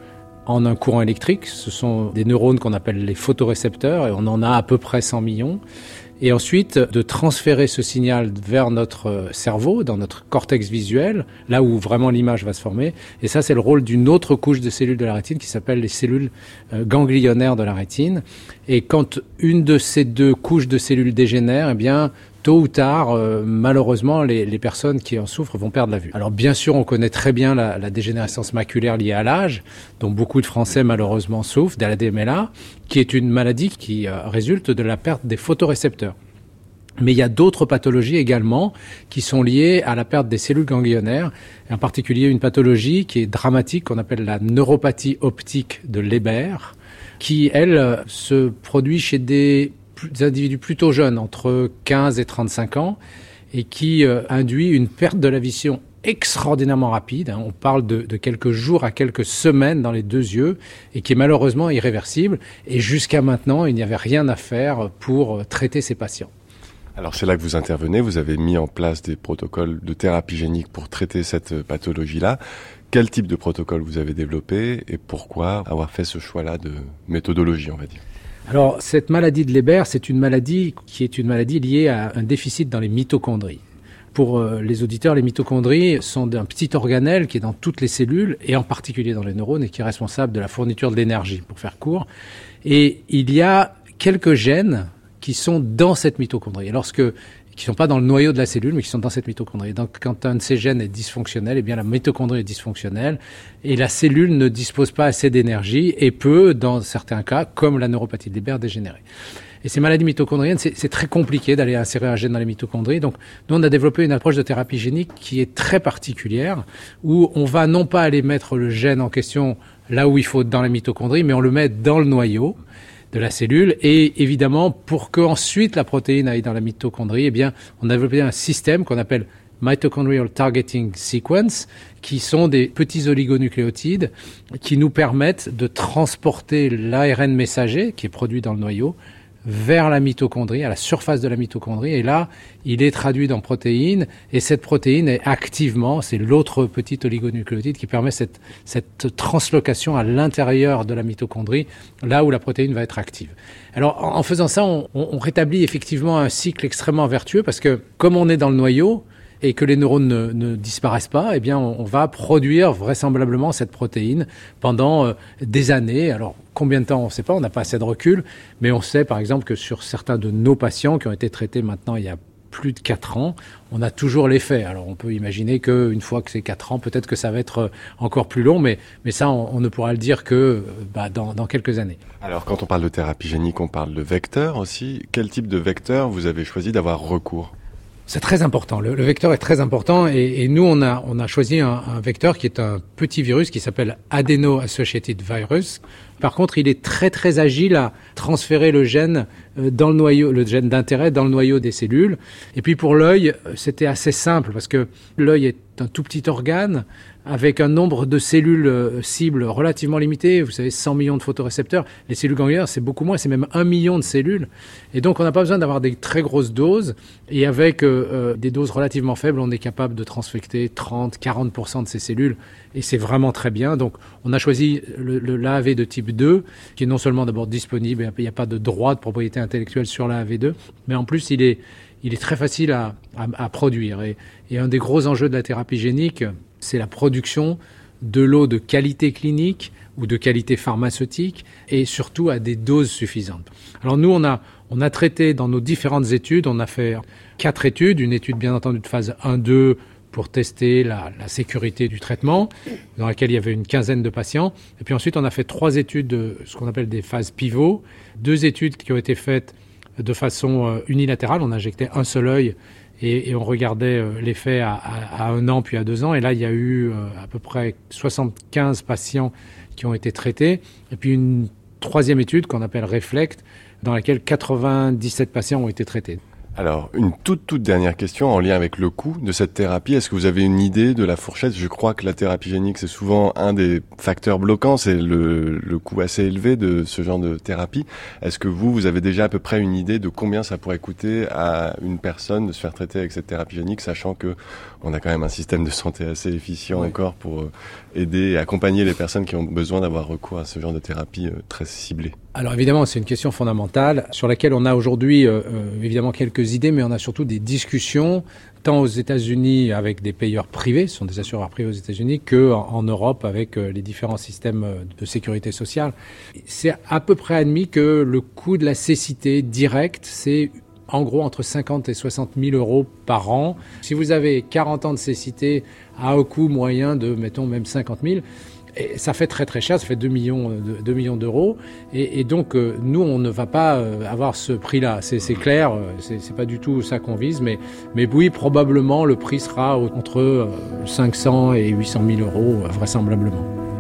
en un courant électrique. Ce sont des neurones qu'on appelle les photorécepteurs et on en a à peu près cent millions. Et ensuite, de transférer ce signal vers notre cerveau, dans notre cortex visuel, là où vraiment l'image va se former. Et ça, c'est le rôle d'une autre couche de cellules de la rétine qui s'appelle les cellules ganglionnaires de la rétine. Et quand une de ces deux couches de cellules dégénère, eh bien, tôt ou tard, euh, malheureusement, les, les personnes qui en souffrent vont perdre la vue. Alors bien sûr, on connaît très bien la, la dégénérescence maculaire liée à l'âge, dont beaucoup de Français malheureusement souffrent, de la D M L A, qui est une maladie qui euh, résulte de la perte des photorécepteurs. Mais il y a d'autres pathologies également qui sont liées à la perte des cellules ganglionnaires, et en particulier une pathologie qui est dramatique, qu'on appelle la neuropathie optique de Leber, qui, elle, se produit chez des des individus plutôt jeunes, entre quinze et trente-cinq ans, et qui euh, induit une perte de la vision extraordinairement rapide. Hein. On parle de, de quelques jours à quelques semaines dans les deux yeux, et qui est malheureusement irréversible. Et jusqu'à maintenant, il n'y avait rien à faire pour euh, traiter ces patients. Alors c'est là que vous intervenez, vous avez mis en place des protocoles de thérapie génique pour traiter cette pathologie-là. Quel type de protocole vous avez développé et pourquoi avoir fait ce choix-là de méthodologie, on va dire ? Alors, cette maladie de Leber, c'est une maladie qui est une maladie liée à un déficit dans les mitochondries. Pour euh, les auditeurs, les mitochondries sont un petit organelle qui est dans toutes les cellules, et en particulier dans les neurones, et qui est responsable de la fourniture de l'énergie, pour faire court. Et il y a quelques gènes qui sont dans cette mitochondrie. Et lorsque qui ne sont pas dans le noyau de la cellule, mais qui sont dans cette mitochondrie. Donc, quand un de ces gènes est dysfonctionnel, eh bien, la mitochondrie est dysfonctionnelle et la cellule ne dispose pas assez d'énergie et peut, dans certains cas, comme la neuropathie de Leber, dégénérer. Et ces maladies mitochondriennes, c'est, c'est très compliqué d'aller insérer un gène dans les mitochondries. Donc, nous, on a développé une approche de thérapie génique qui est très particulière, où on va non pas aller mettre le gène en question là où il faut dans la mitochondrie, mais on le met dans le noyau de la cellule, et évidemment, pour qu'ensuite la protéine aille dans la mitochondrie, eh bien, on a développé un système qu'on appelle Mitochondrial Targeting Sequence, qui sont des petits oligonucléotides qui nous permettent de transporter l'A R N messager, qui est produit dans le noyau, vers la mitochondrie, à la surface de la mitochondrie, et là, il est traduit en protéine, et cette protéine est activement, c'est l'autre petit oligonucléotide qui permet cette, cette translocation à l'intérieur de la mitochondrie, là où la protéine va être active. Alors, en faisant ça, on, on rétablit effectivement un cycle extrêmement vertueux, parce que comme on est dans le noyau, et que les neurones ne, ne disparaissent pas, eh bien, on, on va produire vraisemblablement cette protéine pendant euh, des années. Alors, combien de temps, on ne sait pas, on n'a pas assez de recul, mais on sait, par exemple, que sur certains de nos patients qui ont été traités maintenant il y a plus de quatre ans, on a toujours l'effet. Alors, on peut imaginer qu'une fois que c'est quatre ans, peut-être que ça va être encore plus long, mais, mais ça, on, on ne pourra le dire que bah, dans, dans quelques années. Alors, quand on parle de thérapie génique, on parle de vecteur aussi. Quel type de vecteur vous avez choisi d'avoir recours ? C'est très important. Le, le vecteur est très important et, et nous, on a, on a choisi un, un vecteur qui est un petit virus qui s'appelle Adeno-Associated Virus. Par contre, il est très très agile à transférer le gène dans le noyau, le gène d'intérêt dans le noyau des cellules. Et puis pour l'œil, c'était assez simple parce que l'œil est un tout petit organe avec un nombre de cellules euh, cibles relativement limité. Vous savez, cent millions de photorécepteurs. Les cellules ganglionnaires, c'est beaucoup moins, c'est même un million de cellules. Et donc, on n'a pas besoin d'avoir des très grosses doses. Et avec euh, euh, des doses relativement faibles, on est capable de transfecter trente à quarante pour cent de ces cellules. Et c'est vraiment très bien. Donc, on a choisi le, le l'A A V de type deux, qui est non seulement d'abord disponible, il n'y a pas de droit de propriété intellectuelle sur l'A A V deux, mais en plus, il est, il est très facile à, à, à produire. Et, et un des gros enjeux de la thérapie génique, c'est la production de l'eau de qualité clinique ou de qualité pharmaceutique et surtout à des doses suffisantes. Alors nous, on a, on a traité dans nos différentes études, on a fait quatre études, une étude bien entendu de phase un deux pour tester la, la sécurité du traitement, dans laquelle il y avait une quinzaine de patients. Et puis ensuite, on a fait trois études de ce qu'on appelle des phases pivot, deux études qui ont été faites de façon unilatérale, on a injecté un seul œil Et, et on regardait euh, l'effet à, à, à un an puis à deux ans. Et là, il y a eu euh, à peu près soixante-quinze patients qui ont été traités. Et puis une troisième étude qu'on appelle Reflect, dans laquelle quatre-vingt-dix-sept patients ont été traités. Alors, une toute toute dernière question en lien avec le coût de cette thérapie. Est-ce que vous avez une idée de la fourchette? Je crois que la thérapie génique, c'est souvent un des facteurs bloquants, c'est le, le coût assez élevé de ce genre de thérapie. Est-ce que vous, vous avez déjà à peu près une idée de combien ça pourrait coûter à une personne de se faire traiter avec cette thérapie génique, sachant que on a quand même un système de santé assez efficient oui. encore pour aider et accompagner les personnes qui ont besoin d'avoir recours à ce genre de thérapie très ciblée? Alors évidemment, c'est une question fondamentale sur laquelle on a aujourd'hui euh, évidemment quelques idées, mais on a surtout des discussions tant aux États-Unis avec des payeurs privés, ce sont des assureurs privés aux États-Unis, que en, en Europe avec euh, les différents systèmes de sécurité sociale. C'est à peu près admis que le coût de la cécité directe, c'est en gros entre cinquante et soixante mille euros par an. Si vous avez quarante ans de cécité à un coût moyen de, mettons, même cinquante mille, et ça fait très très cher, ça fait deux millions, deux millions d'euros. Et, et donc, euh, nous, on ne va pas euh, avoir ce prix-là. C'est, c'est clair, euh, c'est, c'est pas du tout ça qu'on vise. Mais, mais oui, probablement, le prix sera entre euh, cinq cents et huit cent mille euros, euh, vraisemblablement.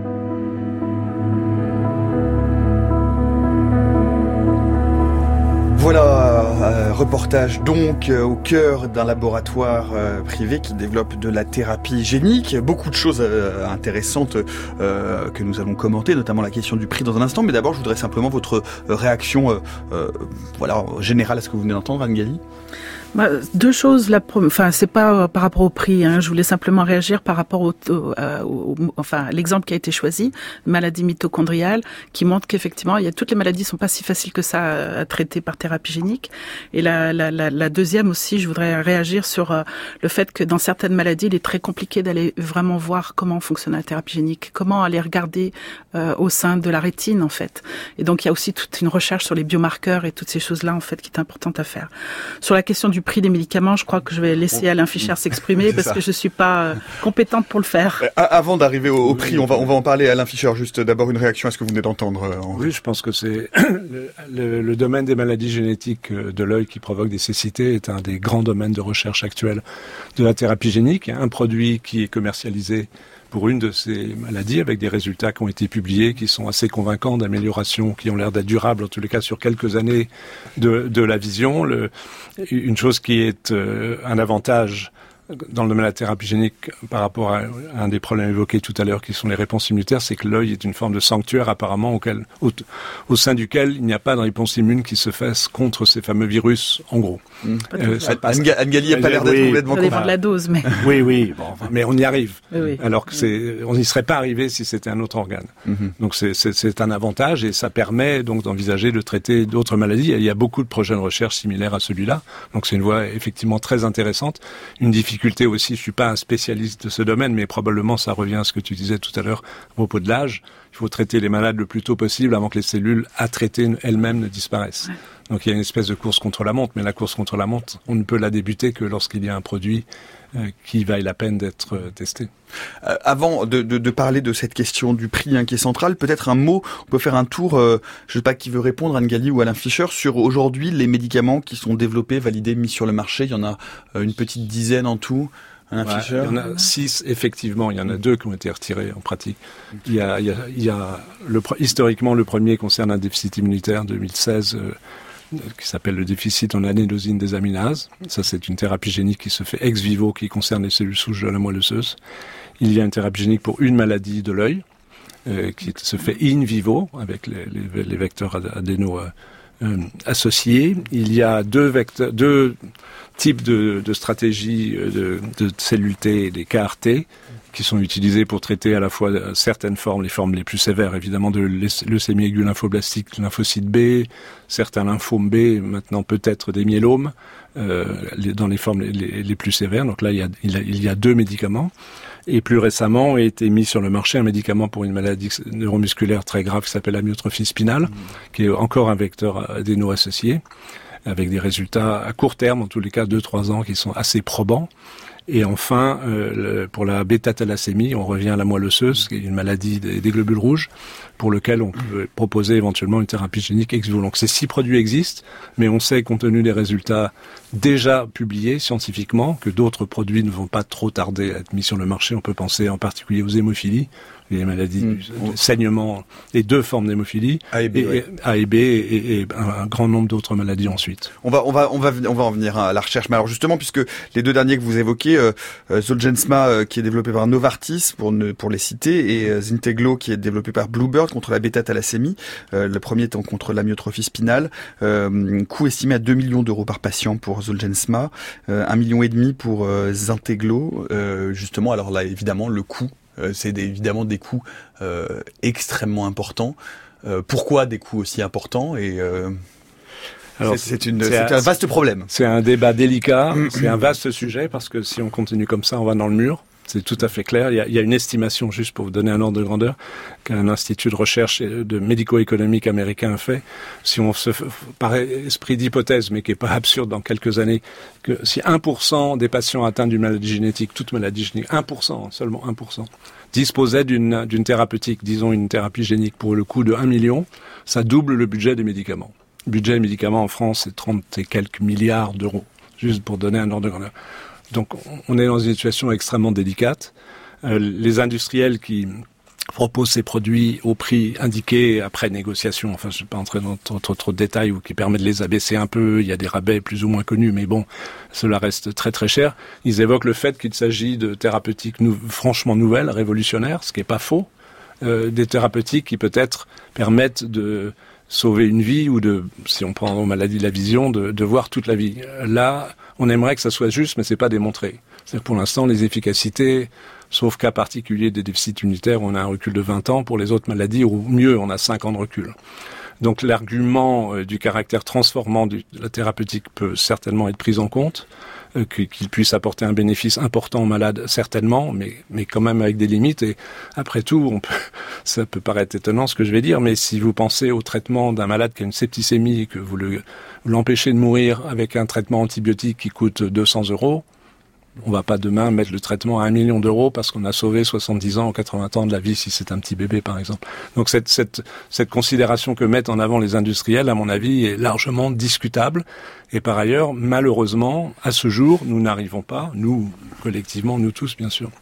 Voilà, euh, reportage donc euh, au cœur d'un laboratoire euh, privé qui développe de la thérapie génique. Beaucoup de choses euh, intéressantes euh, que nous allons commenter, notamment la question du prix dans un instant. Mais d'abord, je voudrais simplement votre réaction euh, euh, voilà, générale à ce que vous venez d'entendre, Anne Gali. Bah, deux choses. La pro... Enfin, c'est pas euh, par rapport au prix. Hein. Je voulais simplement réagir par rapport au, au, euh, au, enfin, l'exemple qui a été choisi, maladie mitochondriale, qui montre qu'effectivement, il y a toutes les maladies sont pas si faciles que ça à traiter par thérapie génique. Et la, la, la, la deuxième aussi, je voudrais réagir sur euh, le fait que dans certaines maladies, il est très compliqué d'aller vraiment voir comment fonctionne la thérapie génique, comment aller regarder euh, au sein de la rétine en fait. Et donc, il y a aussi toute une recherche sur les biomarqueurs et toutes ces choses-là en fait qui est importante à faire. Sur la question du prix des médicaments, je crois que je vais laisser Alain Fischer s'exprimer parce ça. que je suis pas euh, compétente pour le faire. Euh, avant d'arriver au, au prix, on va on va en parler. Alain Fischer, juste d'abord une réaction à ce que vous venez d'entendre. Euh, oui, je pense que c'est le, le, le domaine des maladies génétiques de l'œil qui provoquent des cécités est un des grands domaines de recherche actuels de la thérapie génique. Un produit qui est commercialisé pour une de ces maladies, avec des résultats qui ont été publiés, qui sont assez convaincants d'amélioration, qui ont l'air d'être durables, en tous les cas sur quelques années de, de la vision. Le, une chose qui est euh, un avantage dans le domaine de la thérapie génique par rapport à un des problèmes évoqués tout à l'heure qui sont les réponses immunitaires, c'est que l'œil est une forme de sanctuaire apparemment auquel, au, au sein duquel il n'y a pas de réponse immune qui se fasse contre ces fameux virus, en gros. Mmh. Euh, Anne Gali n'a pas l'air d'être oui, complètement convaincue. Ça dépend de la dose, mais... Oui, oui, bon, enfin, mais on y arrive. Oui. Alors que c'est, on n'y serait pas arrivé si c'était un autre organe. Mmh. Donc c'est, c'est, c'est un avantage et ça permet donc d'envisager de traiter d'autres maladies. Il y a beaucoup de projets de recherche similaires à celui-là. Donc c'est une voie effectivement très intéressante. Une difficulté aussi, je suis pas un spécialiste de ce domaine, mais probablement ça revient à ce que tu disais tout à l'heure à propos de l'âge. Il faut traiter les malades le plus tôt possible avant que les cellules à traiter elles-mêmes ne disparaissent. Ouais. Donc il y a une espèce de course contre la montre, mais la course contre la montre, on ne peut la débuter que lorsqu'il y a un produit euh, qui vaille la peine d'être euh, testé. Euh, avant de, de, de parler de cette question du prix hein, qui est centrale, peut-être un mot, on peut faire un tour, euh, je ne sais pas qui veut répondre, Anne Gali ou Alain Fischer, sur aujourd'hui les médicaments qui sont développés, validés, mis sur le marché. Il y en a euh, une petite dizaine en tout. Ouais, il y en a six, effectivement. Il y en a deux qui ont été retirés en pratique. Il y a, il y a, il y a le, historiquement, le premier concerne un déficit immunitaire deux mille seize euh, qui s'appelle le déficit en adénosine désaminase. Ça, c'est une thérapie génique qui se fait ex vivo, qui concerne les cellules souches de la moelle osseuse. Il y a une thérapie génique pour une maladie de l'œil euh, qui se fait in vivo avec les, les, les vecteurs adéno euh, euh, associés. Il y a deux vecteurs, deux types de, de stratégies de, de cellules T et des C A R T qui sont utilisées pour traiter à la fois certaines formes, les formes les plus sévères évidemment de leucémie aiguë lymphoblastique, lymphocyte B, certains lymphomes B, maintenant peut-être des myélomes, euh, dans les formes les, les plus sévères. Donc là, il y, a, il, y a, il y a deux médicaments. Et plus récemment a été mis sur le marché un médicament pour une maladie neuromusculaire très grave qui s'appelle l'amyotrophie spinale, mmh. qui est encore un vecteur adéno-associé, avec des résultats à court terme, en tous les cas deux trois ans, qui sont assez probants. Et enfin, euh, le, pour la bêta-thalassémie, on revient à la moelle osseuse, qui est une maladie des, des globules rouges, pour lequel on peut proposer éventuellement une thérapie génique ex vivo. Donc ces six produits existent, mais on sait, compte tenu des résultats déjà publiés scientifiquement, que d'autres produits ne vont pas trop tarder à être mis sur le marché. On peut penser en particulier aux hémophilies. les maladies mmh. du de saignement, les deux formes d'hémophilie, A et B, et, ouais. A et B, et, et un, un grand nombre d'autres maladies ensuite. On va, on va, on va, on va en venir à la recherche. Mais alors justement, puisque les deux derniers que vous évoquez, euh, euh, Zolgensma euh, qui est développé par Novartis pour ne, pour les citer, et euh, Zynteglo qui est développé par Bluebird contre la bêta-thalassémie. Euh, le premier étant contre l'amyotrophie spinale. Euh, coût estimé à deux millions d'euros par patient pour Zolgensma, euh, un million et demi pour euh, Zynteglo. Euh, justement, alors là, évidemment, le coût. Euh, c'est des, évidemment des coûts euh, extrêmement importants. Euh, pourquoi des coûts aussi importants et euh, Alors, c'est, c'est, une, c'est, c'est un, un vaste problème. C'est un débat délicat, c'est un vaste sujet parce que si on continue comme ça, on va dans le mur. C'est tout à fait clair. Il y a, il y a une estimation, juste pour vous donner un ordre de grandeur, qu'un institut de recherche de médico-économique américain a fait. Si on se, par esprit d'hypothèse, mais qui est pas absurde dans quelques années, que si un pour cent des patients atteints d'une maladie génétique, toute maladie génétique, un pour cent, seulement un pour cent, disposaient d'une, d'une thérapeutique, disons une thérapie génique pour le coût de un million, ça double le budget des médicaments. Le budget des médicaments en France, c'est trente et quelques milliards d'euros, juste pour donner un ordre de grandeur. Donc, on est dans une situation extrêmement délicate. Euh, les industriels qui proposent ces produits au prix indiqué après négociation, enfin, je ne vais pas entrer dans trop, trop, trop de détails, ou qui permet de les abaisser un peu, il y a des rabais plus ou moins connus, mais bon, cela reste très très cher. Ils évoquent le fait qu'il s'agit de thérapeutiques nou- franchement nouvelles, révolutionnaires, ce qui n'est pas faux. Euh, des thérapeutiques qui peut-être permettent de sauver une vie ou de, si on prend aux maladies de la vision, de, de voir toute la vie. Là, on aimerait que ça soit juste, mais c'est pas démontré. C'est-à-dire pour l'instant, les efficacités, sauf cas particulier des déficits immunitaires, on a un recul de vingt ans. Pour les autres maladies, ou mieux, on a cinq ans de recul. Donc l'argument euh, du caractère transformant du, de la thérapeutique peut certainement être pris en compte, euh, qu'il puisse apporter un bénéfice important aux malades, certainement, mais, mais quand même avec des limites. Et après tout, on peut, ça peut paraître étonnant ce que je vais dire, mais si vous pensez au traitement d'un malade qui a une septicémie et que vous, le, vous l'empêchez de mourir avec un traitement antibiotique qui coûte deux cents euros, on va pas demain mettre le traitement à un million d'euros parce qu'on a sauvé soixante-dix ans ou quatre-vingts ans de la vie si c'est un petit bébé, par exemple. Donc cette, cette, cette considération que mettent en avant les industriels, à mon avis, est largement discutable. Et par ailleurs, malheureusement, à ce jour, nous n'arrivons pas, nous, collectivement, nous tous, bien sûr,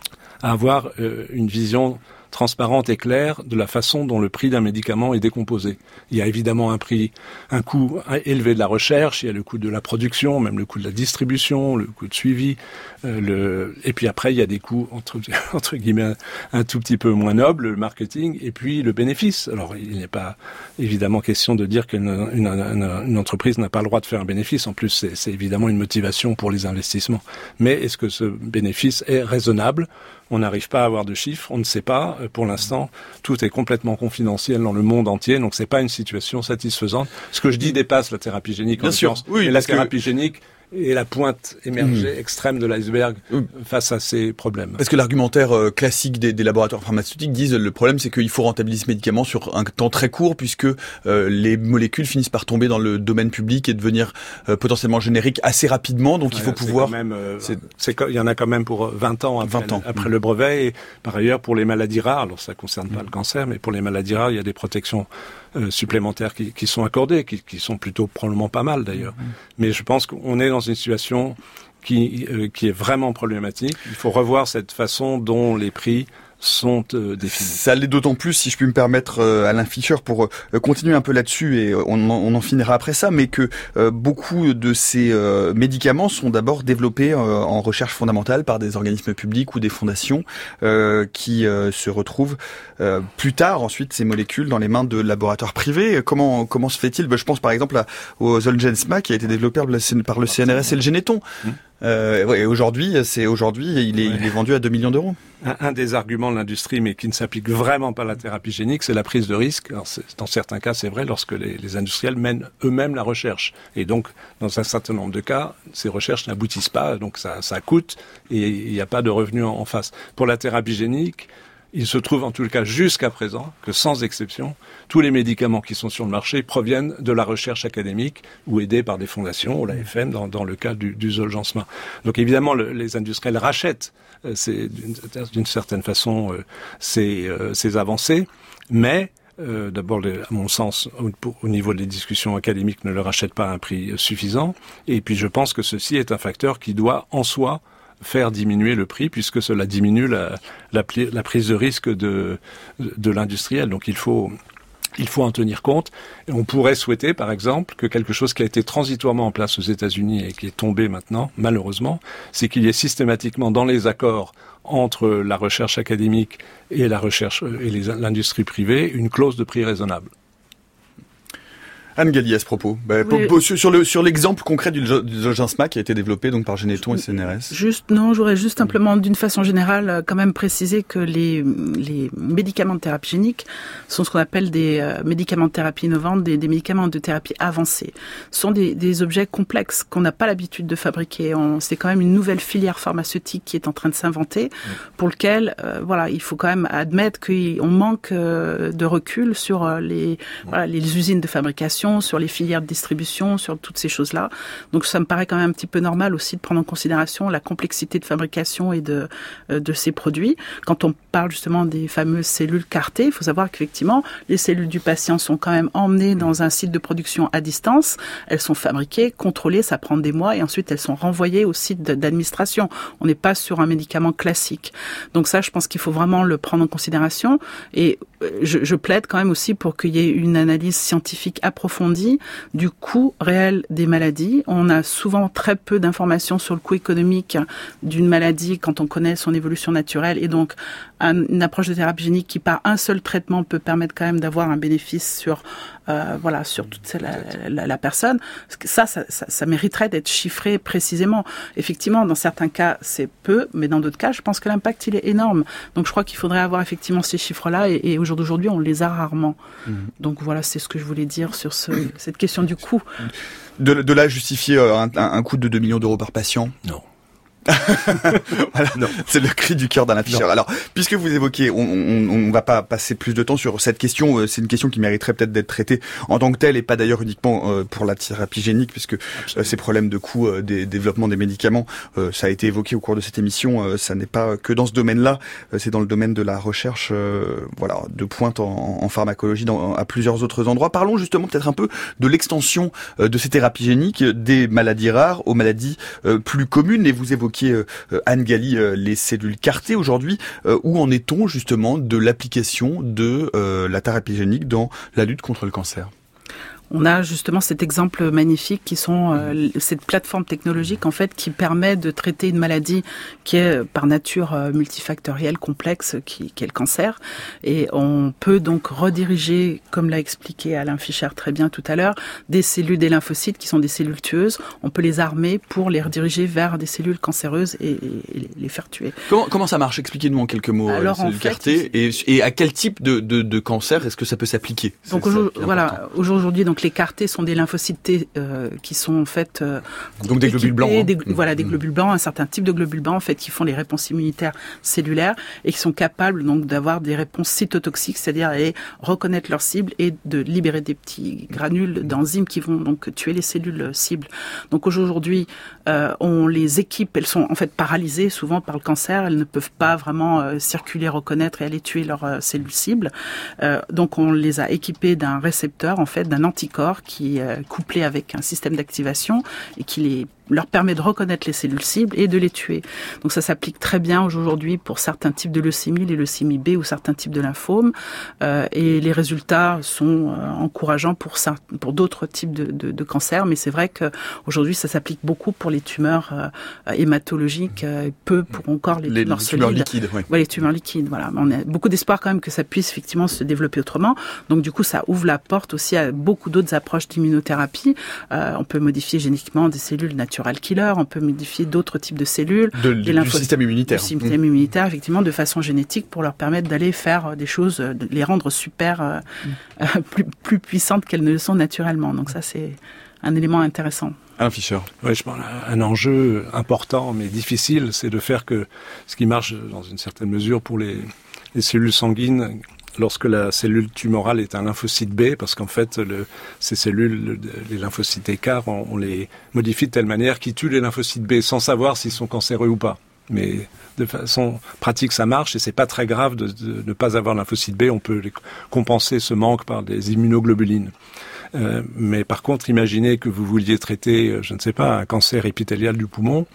à avoir euh, une vision transparente et claire de la façon dont le prix d'un médicament est décomposé. Il y a évidemment un prix, un coût élevé de la recherche, il y a le coût de la production, même le coût de la distribution, le coût de suivi, euh, le... et puis après il y a des coûts entre, entre guillemets un, un tout petit peu moins nobles, le marketing, et puis le bénéfice. Alors il n'est pas évidemment question de dire qu'une une, une, une entreprise n'a pas le droit de faire un bénéfice. En plus, c'est, c'est évidemment une motivation pour les investissements. Mais est-ce que ce bénéfice est raisonnable ? On n'arrive pas à avoir de chiffres, on ne sait pas. Pour l'instant, tout est complètement confidentiel dans le monde entier, donc c'est pas une situation satisfaisante. Ce que je dis dépasse la thérapie génique. Bien sûr, oui, et la thérapie que... génique est la pointe émergée, mmh. extrême de l'iceberg mmh. face à ces problèmes. Parce que l'argumentaire euh, classique des, des laboratoires pharmaceutiques disent le problème c'est qu'il faut rentabiliser ce médicament sur un temps très court puisque euh, les molécules finissent par tomber dans le domaine public et devenir euh, potentiellement génériques assez rapidement, donc ouais, il faut c'est pouvoir... Quand même, euh, c'est... C'est, il y en a quand même pour vingt ans après, vingt ans. après mmh. le brevet, et par ailleurs pour les maladies rares, alors ça ne concerne pas mmh. le cancer, mais pour les maladies rares, il y a des protections Euh, supplémentaires qui, qui sont accordés, qui, qui sont plutôt probablement pas mal d'ailleurs. Mmh. Mais je pense qu'on est dans une situation qui, euh, qui est vraiment problématique. Il faut revoir cette façon dont les prix sont euh, définis. Ça l'est d'autant plus, si je puis me permettre, euh, Alain Fischer, pour euh, continuer un peu là-dessus, et on, on en finira après ça, mais que euh, beaucoup de ces euh, médicaments sont d'abord développés euh, en recherche fondamentale par des organismes publics ou des fondations euh, qui euh, se retrouvent euh, plus tard, ensuite, ces molécules dans les mains de laboratoires privés. Comment comment se fait-il ? Je pense par exemple à, au Zolgensma qui a été développé par le C N R S et le Généton. Mmh. Euh, ouais, aujourd'hui, c'est aujourd'hui, il est, ouais. il est vendu à deux millions d'euros. Un, un des arguments de l'industrie, mais qui ne s'applique vraiment pas à la thérapie génique, c'est la prise de risque. Alors c'est, dans certains cas, c'est vrai lorsque les, les industriels mènent eux-mêmes la recherche. Et donc, dans un certain nombre de cas, ces recherches n'aboutissent pas, donc ça, ça coûte et il n'y a pas de revenus en, en face. Pour la thérapie génique, il se trouve en tout cas jusqu'à présent que sans exception, tous les médicaments qui sont sur le marché proviennent de la recherche académique ou aidés par des fondations, ou l'A F M dans, dans le cas du, du Zolgensma. Donc évidemment, le, les industriels rachètent euh, c'est, d'une, d'une certaine façon euh, ces, euh, ces avancées, mais euh, d'abord, les, à mon sens, au, au niveau des discussions académiques, ne le rachètent pas à un prix suffisant. Et puis je pense que ceci est un facteur qui doit en soi faire diminuer le prix, puisque cela diminue la, la, la prise de risque de, de l'industriel. Donc il faut... Il faut en tenir compte. Et on pourrait souhaiter, par exemple, que quelque chose qui a été transitoirement en place aux États-Unis et qui est tombé maintenant, malheureusement, c'est qu'il y ait systématiquement dans les accords entre la recherche académique et la recherche et les, l'industrie privée une clause de prix raisonnable. Anne Galli, à ce propos, bah, oui. pour, sur, le, sur l'exemple concret du, du Zolgensma qui a été développé donc par Généton et C N R S. Juste, non, j'aurais juste simplement, d'une façon générale, quand même précisé que les, les médicaments de thérapie génique sont ce qu'on appelle des euh, médicaments de thérapie innovante, des, des médicaments de thérapie avancée. Ce sont des, des objets complexes qu'on n'a pas l'habitude de fabriquer. On, c'est quand même une nouvelle filière pharmaceutique qui est en train de s'inventer, oui. pour lequel, euh, voilà, il faut quand même admettre qu'on manque euh, de recul sur euh, les, oui. voilà, les usines de fabrication, sur les filières de distribution, sur toutes ces choses-là. Donc ça me paraît quand même un petit peu normal aussi de prendre en considération la complexité de fabrication et de euh, de ces produits. Quand on parle justement des fameuses cellules CAR-T, il faut savoir qu'effectivement, les cellules du patient sont quand même emmenées dans un site de production à distance. Elles sont fabriquées, contrôlées, ça prend des mois et ensuite elles sont renvoyées au site d'administration. On n'est pas sur un médicament classique. Donc ça, je pense qu'il faut vraiment le prendre en considération et je, je plaide quand même aussi pour qu'il y ait une analyse scientifique approfondie du coût réel des maladies. On a souvent très peu d'informations sur le coût économique d'une maladie quand on connaît son évolution naturelle et donc un, une approche de thérapie génique qui par un seul traitement peut permettre quand même d'avoir un bénéfice sur euh, voilà sur toute la, la, la personne. Ça, ça, ça, ça mériterait d'être chiffré précisément. Effectivement, dans certains cas, c'est peu, mais dans d'autres cas, je pense que l'impact il est énorme. Donc, je crois qu'il faudrait avoir effectivement ces chiffres-là et, et au jour d'aujourd'hui, on les a rarement. Mmh. Donc voilà, c'est ce que je voulais dire sur ce, cette question du coût. De, de là justifier un, un, un coût de deux millions d'euros par patient ? Non. Voilà, non. C'est le cri du cœur d'Alain Fischer. Alors, puisque vous évoquez, on, on, on va pas passer plus de temps sur cette question. C'est une question qui mériterait peut-être d'être traitée en tant que telle et pas d'ailleurs uniquement euh, pour la thérapie génique, puisque euh, ces problèmes de coût euh, des développements des médicaments, euh, ça a été évoqué au cours de cette émission. Euh, ça n'est pas que dans ce domaine-là. Euh, c'est dans le domaine de la recherche, euh, voilà, de pointe en, en pharmacologie, dans, à plusieurs autres endroits. Parlons justement peut-être un peu de l'extension euh, de ces thérapies géniques des maladies rares aux maladies euh, plus communes. Et vous évoquez Euh, Anne Galli, euh, les cellules CAR-T aujourd'hui. Euh, où en est-on justement de l'application de euh, la thérapie génique dans la lutte contre le cancer ? On a justement cet exemple magnifique qui sont euh, cette plateforme technologique en fait qui permet de traiter une maladie qui est par nature euh, multifactorielle, complexe, qui, qui est le cancer. Et on peut donc rediriger, comme l'a expliqué Alain Fischer très bien tout à l'heure, des cellules des lymphocytes qui sont des cellules tueuses. On peut les armer pour les rediriger vers des cellules cancéreuses et, et les faire tuer. Comment, comment ça marche ? Expliquez-nous en quelques mots. Alors, les cellules en fait, CAR-T et, et à quel type de, de, de cancer est-ce que ça peut s'appliquer ? Donc aujourd'hui, voilà, aujourd'hui donc les CAR-T sont des lymphocytes T euh, qui sont en fait euh, donc des globules blancs, hein. des, voilà des globules blancs, un certain type de globules blancs en fait qui font les réponses immunitaires cellulaires et qui sont capables donc d'avoir des réponses cytotoxiques, c'est-à-dire aller reconnaître leur cible et de libérer des petits granules d'enzymes qui vont donc tuer les cellules cibles. Donc aujourd'hui, euh, on les équipe, elles sont en fait paralysées souvent par le cancer, elles ne peuvent pas vraiment euh, circuler, reconnaître et aller tuer leurs euh, cellules cibles. Euh, donc on les a équipées d'un récepteur en fait, d'un anticorps qui est couplé avec un système d'activation et qui les leur permet de reconnaître les cellules cibles et de les tuer. Donc ça s'applique très bien aujourd'hui pour certains types de leucémie, les leucémies B ou certains types de lymphomes. Euh, et les résultats sont euh, encourageants pour ça, pour d'autres types de, de, de cancers. Mais c'est vrai qu'aujourd'hui, ça s'applique beaucoup pour les tumeurs euh, hématologiques, euh, peu pour encore les, les tumeurs les solides. Tumeurs liquides, oui. Ouais, les tumeurs liquides. Voilà. On a beaucoup d'espoir quand même que ça puisse effectivement se développer autrement. Donc du coup, ça ouvre la porte aussi à beaucoup d'autres approches d'immunothérapie. Euh, on peut modifier génétiquement des cellules naturelles killer, on peut modifier d'autres types de cellules, de, des du système immunitaire, du système mmh. immunitaire, effectivement, de façon génétique, pour leur permettre d'aller faire des choses, de les rendre super euh, mmh. euh, plus, plus puissantes qu'elles ne le sont naturellement. Donc ça, c'est un élément intéressant. Alain Fischer. Oui, je pense un enjeu important mais difficile, c'est de faire que ce qui marche dans une certaine mesure pour les, les cellules sanguines. Lorsque la cellule tumorale est un lymphocyte B, parce qu'en fait, le, ces cellules, le, les lymphocytes écarts, on, on les modifie de telle manière qu'ils tuent les lymphocytes B sans savoir s'ils sont cancéreux ou pas. Mais de façon pratique, ça marche et c'est pas très grave de, de ne pas avoir lymphocyte B. On peut les compenser ce manque par des immunoglobulines. Euh, mais par contre, imaginez que vous vouliez traiter, je ne sais pas, un cancer épithélial du poumon.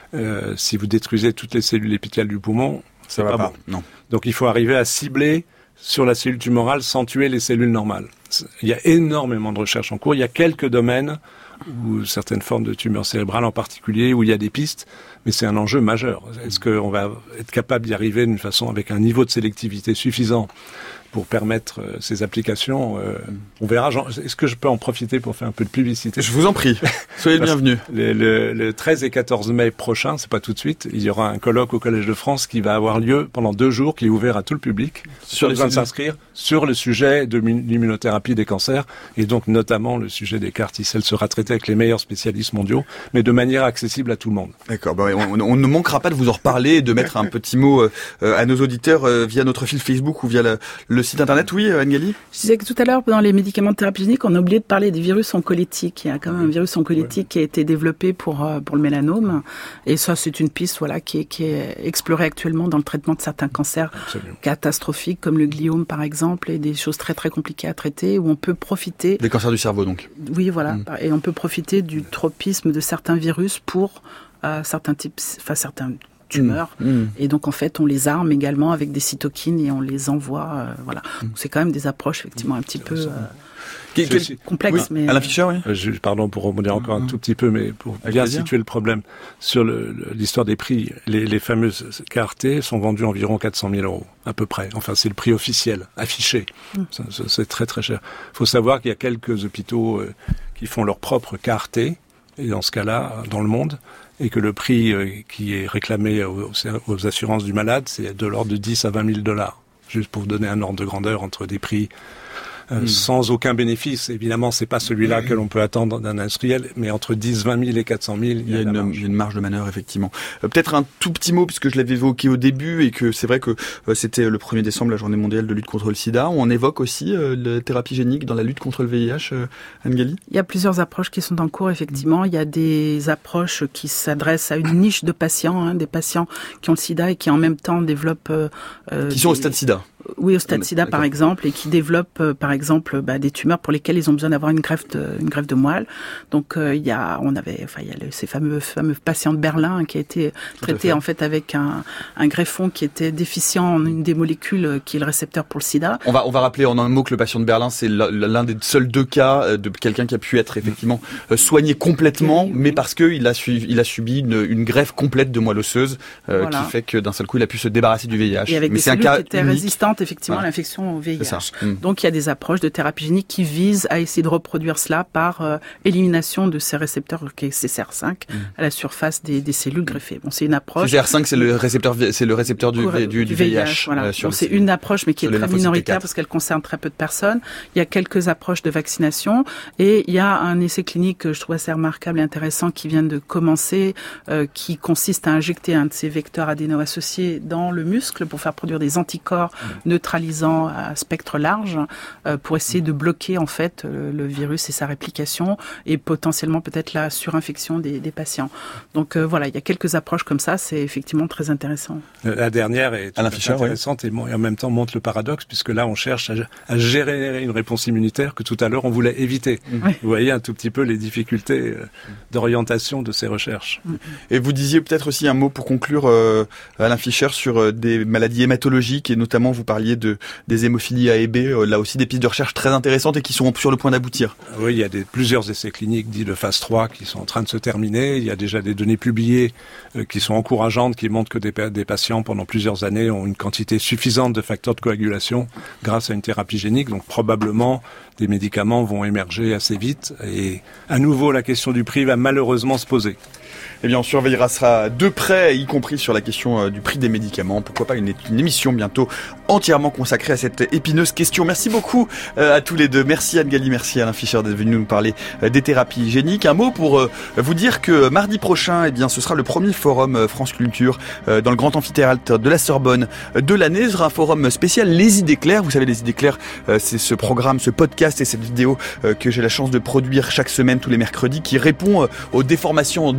euh, si vous détruisez toutes les cellules épithéliales du poumon, c'est ça va pas, pas bon. Non. Donc il faut arriver à cibler sur la cellule tumorale sans tuer les cellules normales. Il y a énormément de recherches en cours. Il y a quelques domaines ou certaines formes de tumeurs cérébrales en particulier où il y a des pistes, mais c'est un enjeu majeur. Est-ce qu'on va être capable d'y arriver d'une façon avec un niveau de sélectivité suffisant pour permettre euh, ces applications, euh, on verra. Jean, est-ce que je peux en profiter pour faire un peu de publicité ? Je vous en prie, soyez le bienvenu. Le, le, le treize et quatorze mai prochain, c'est pas tout de suite, il y aura un colloque au Collège de France qui va avoir lieu pendant deux jours, qui est ouvert à tout le public, sur besoin de s'inscrire, sur le sujet de l'immunothérapie des cancers, et donc notamment le sujet des C A R T-cells sera traité avec les meilleurs spécialistes mondiaux, mais de manière accessible à tout le monde. D'accord, bah on, on ne manquera pas de vous en reparler et de mettre un petit mot euh, à nos auditeurs euh, via notre fil Facebook ou via le, le site internet. Oui, Anne-Gali ? Je disais que tout à l'heure, dans les médicaments de thérapie génique, on a oublié de parler des virus oncolytiques. Il y a quand même un virus oncolytique qui a été développé pour pour le mélanome, et ça, c'est une piste voilà qui est, qui est explorée actuellement dans le traitement de certains cancers Absolument. catastrophiques, comme le gliome par exemple, et des choses très très compliquées à traiter, où on peut profiter des cancers du cerveau donc. Oui, voilà, mmh. et on peut profiter du tropisme de certains virus pour euh, certains types, enfin certains tumeurs, mmh. et donc en fait on les arme également avec des cytokines et on les envoie, euh, voilà. Mmh. Donc, c'est quand même des approches effectivement un petit peu euh, Quel, quel... complexe. Oui. Mais Alain Fischer, oui. Euh, je, pardon pour rebondir encore mmh. un tout petit peu, mais pour avec bien plaisir. Situer le problème sur le, le, l'histoire des prix, les, les fameuses C A R T sont vendues environ quatre cent mille euros à peu près. Enfin, c'est le prix officiel affiché. Mmh. Ça, ça, c'est très très cher. Il faut savoir qu'il y a quelques hôpitaux euh, qui font leur propre C A R T, et dans ce cas-là, dans le monde, et que le prix euh, qui est réclamé aux, aux assurances du malade, c'est de l'ordre de dix à vingt mille dollars. Juste pour vous donner un ordre de grandeur entre des prix euh, mmh. sans aucun bénéfice. Évidemment, c'est pas celui-là mmh. que l'on peut attendre d'un industriel, mais entre dix, vingt mille et quatre cent mille, il y a, il y a, une, il y a une marge de manœuvre, effectivement. Euh, peut-être un tout petit mot, puisque je l'avais évoqué au début, et que c'est vrai que euh, c'était le premier décembre, la journée mondiale de lutte contre le sida. On évoque aussi euh, la thérapie génique dans la lutte contre le V I H, euh, Anne-Gali ? Il y a plusieurs approches qui sont en cours, effectivement. Il y a des approches qui s'adressent à une niche de patients, hein, des patients qui ont le sida et qui en même temps développent... Euh, qui sont des... au stade sida. Oui, au stade sida, par exemple, et qui développent, euh, par exemple, bah, des tumeurs pour lesquelles ils ont besoin d'avoir une greffe de, une greffe de moelle. Donc, euh, il y a, on avait, enfin, il y a le, ces fameux, fameux patients de Berlin hein, qui a été traité fait. en fait avec un, un greffon qui était déficient en une des molécules qui est le récepteur pour le sida. On va, on va rappeler en un mot que le patient de Berlin, c'est l'un des seuls deux cas de quelqu'un qui a pu être effectivement soigné complètement, oui, oui. mais parce que il a suivi, il a subi une, une greffe complète de moelle osseuse, euh, voilà. qui fait que d'un seul coup, il a pu se débarrasser du V I H. Et avec mais des c'est un cellules cas qui étaient unique. résistantes effectivement ouais. à l'infection au V I H. Mmh. Donc il y a des approches de thérapie génique qui visent à essayer de reproduire cela par euh, élimination de ces récepteurs qui est C C R cinq mmh. à la surface des, des cellules greffées. Bon, c'est une approche. C C R cinq, c'est le récepteur, c'est le récepteur du, du, du, du V I H. V I H voilà. euh, sur Donc c'est une approche, mais qui est très minoritaire parce qu'elle concerne très peu de personnes. Il y a quelques approches de vaccination et il y a un essai clinique que je trouve assez remarquable et intéressant qui vient de commencer, euh, qui consiste à injecter un de ces vecteurs adéno-associés dans le muscle pour faire produire des anticorps mmh. neutralisants à spectre large euh, pour essayer de bloquer en fait euh, le virus et sa réplication et potentiellement peut-être la surinfection des, des patients. Donc euh, voilà, il y a quelques approches comme ça, c'est effectivement très intéressant. La dernière est Alain Fischer, intéressante oui. et en même temps montre le paradoxe puisque là on cherche à, à générer une réponse immunitaire que tout à l'heure on voulait éviter. Oui. Vous voyez un tout petit peu les difficultés euh, d'orientation de ces recherches. Et vous disiez peut-être aussi un mot pour conclure, euh, Alain Fischer, sur euh, des maladies hématologiques et notamment vous parliez de des hémophilies A et B, euh, là aussi des pistes de recherche très intéressantes et qui sont sur le point d'aboutir. Oui, il y a des, plusieurs essais cliniques dits de phase trois qui sont en train de se terminer. Il y a déjà des données publiées euh, qui sont encourageantes, qui montrent que des, des patients pendant plusieurs années ont une quantité suffisante de facteurs de coagulation grâce à une thérapie génique. Donc probablement des médicaments vont émerger assez vite et à nouveau la question du prix va malheureusement se poser. Eh bien, on surveillera ça de près, y compris sur la question du prix des médicaments. Pourquoi pas une, une émission bientôt entièrement consacrée à cette épineuse question. Merci beaucoup euh, à tous les deux. Merci Anne-Gali, merci Alain Fischer d'être venu nous parler euh, des thérapies géniques. Un mot pour euh, vous dire que mardi prochain, eh bien, ce sera le premier forum euh, France Culture euh, dans le grand amphithéâtre de la Sorbonne euh, de l'année. Ce sera un forum spécial Les Idées Claires. Vous savez, Les Idées Claires, euh, c'est ce programme, ce podcast et cette vidéo euh, que j'ai la chance de produire chaque semaine, tous les mercredis, qui répond euh, aux déformations de l'information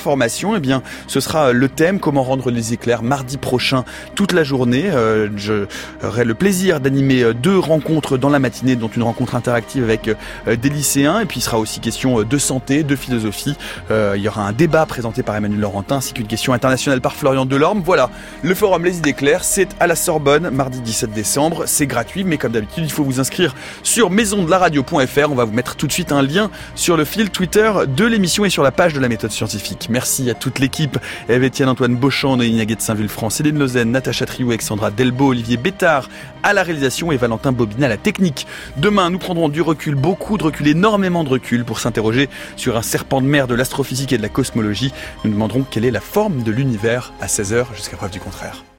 d'information, eh bien, ce sera le thème, comment rendre les éclairs, mardi prochain, toute la journée. Euh, j'aurai le plaisir d'animer deux rencontres dans la matinée, dont une rencontre interactive avec euh, des lycéens. Et puis, il sera aussi question de santé, de philosophie. Euh, il y aura un débat présenté par Emmanuel Laurentin, ainsi qu'une question internationale par Florian Delorme. Voilà, le forum Les Idées Claires, c'est à la Sorbonne, mardi dix-sept décembre. C'est gratuit, mais comme d'habitude, il faut vous inscrire sur maison de la radio point f r. On va vous mettre tout de suite un lien sur le fil Twitter de l'émission et sur la page de la méthode scientifique. Merci à toute l'équipe. Eve-Étienne, Antoine Beauchamp, Noémie Naguet de Saint-Vulfranc, Céline Lausanne, Natacha Triou, Alexandra Delbo, Olivier Bétard à la réalisation et Valentin Bobina à la technique. Demain, nous prendrons du recul, beaucoup de recul, énormément de recul pour s'interroger sur un serpent de mer de l'astrophysique et de la cosmologie. Nous demanderons quelle est la forme de l'univers à seize heures jusqu'à preuve du contraire.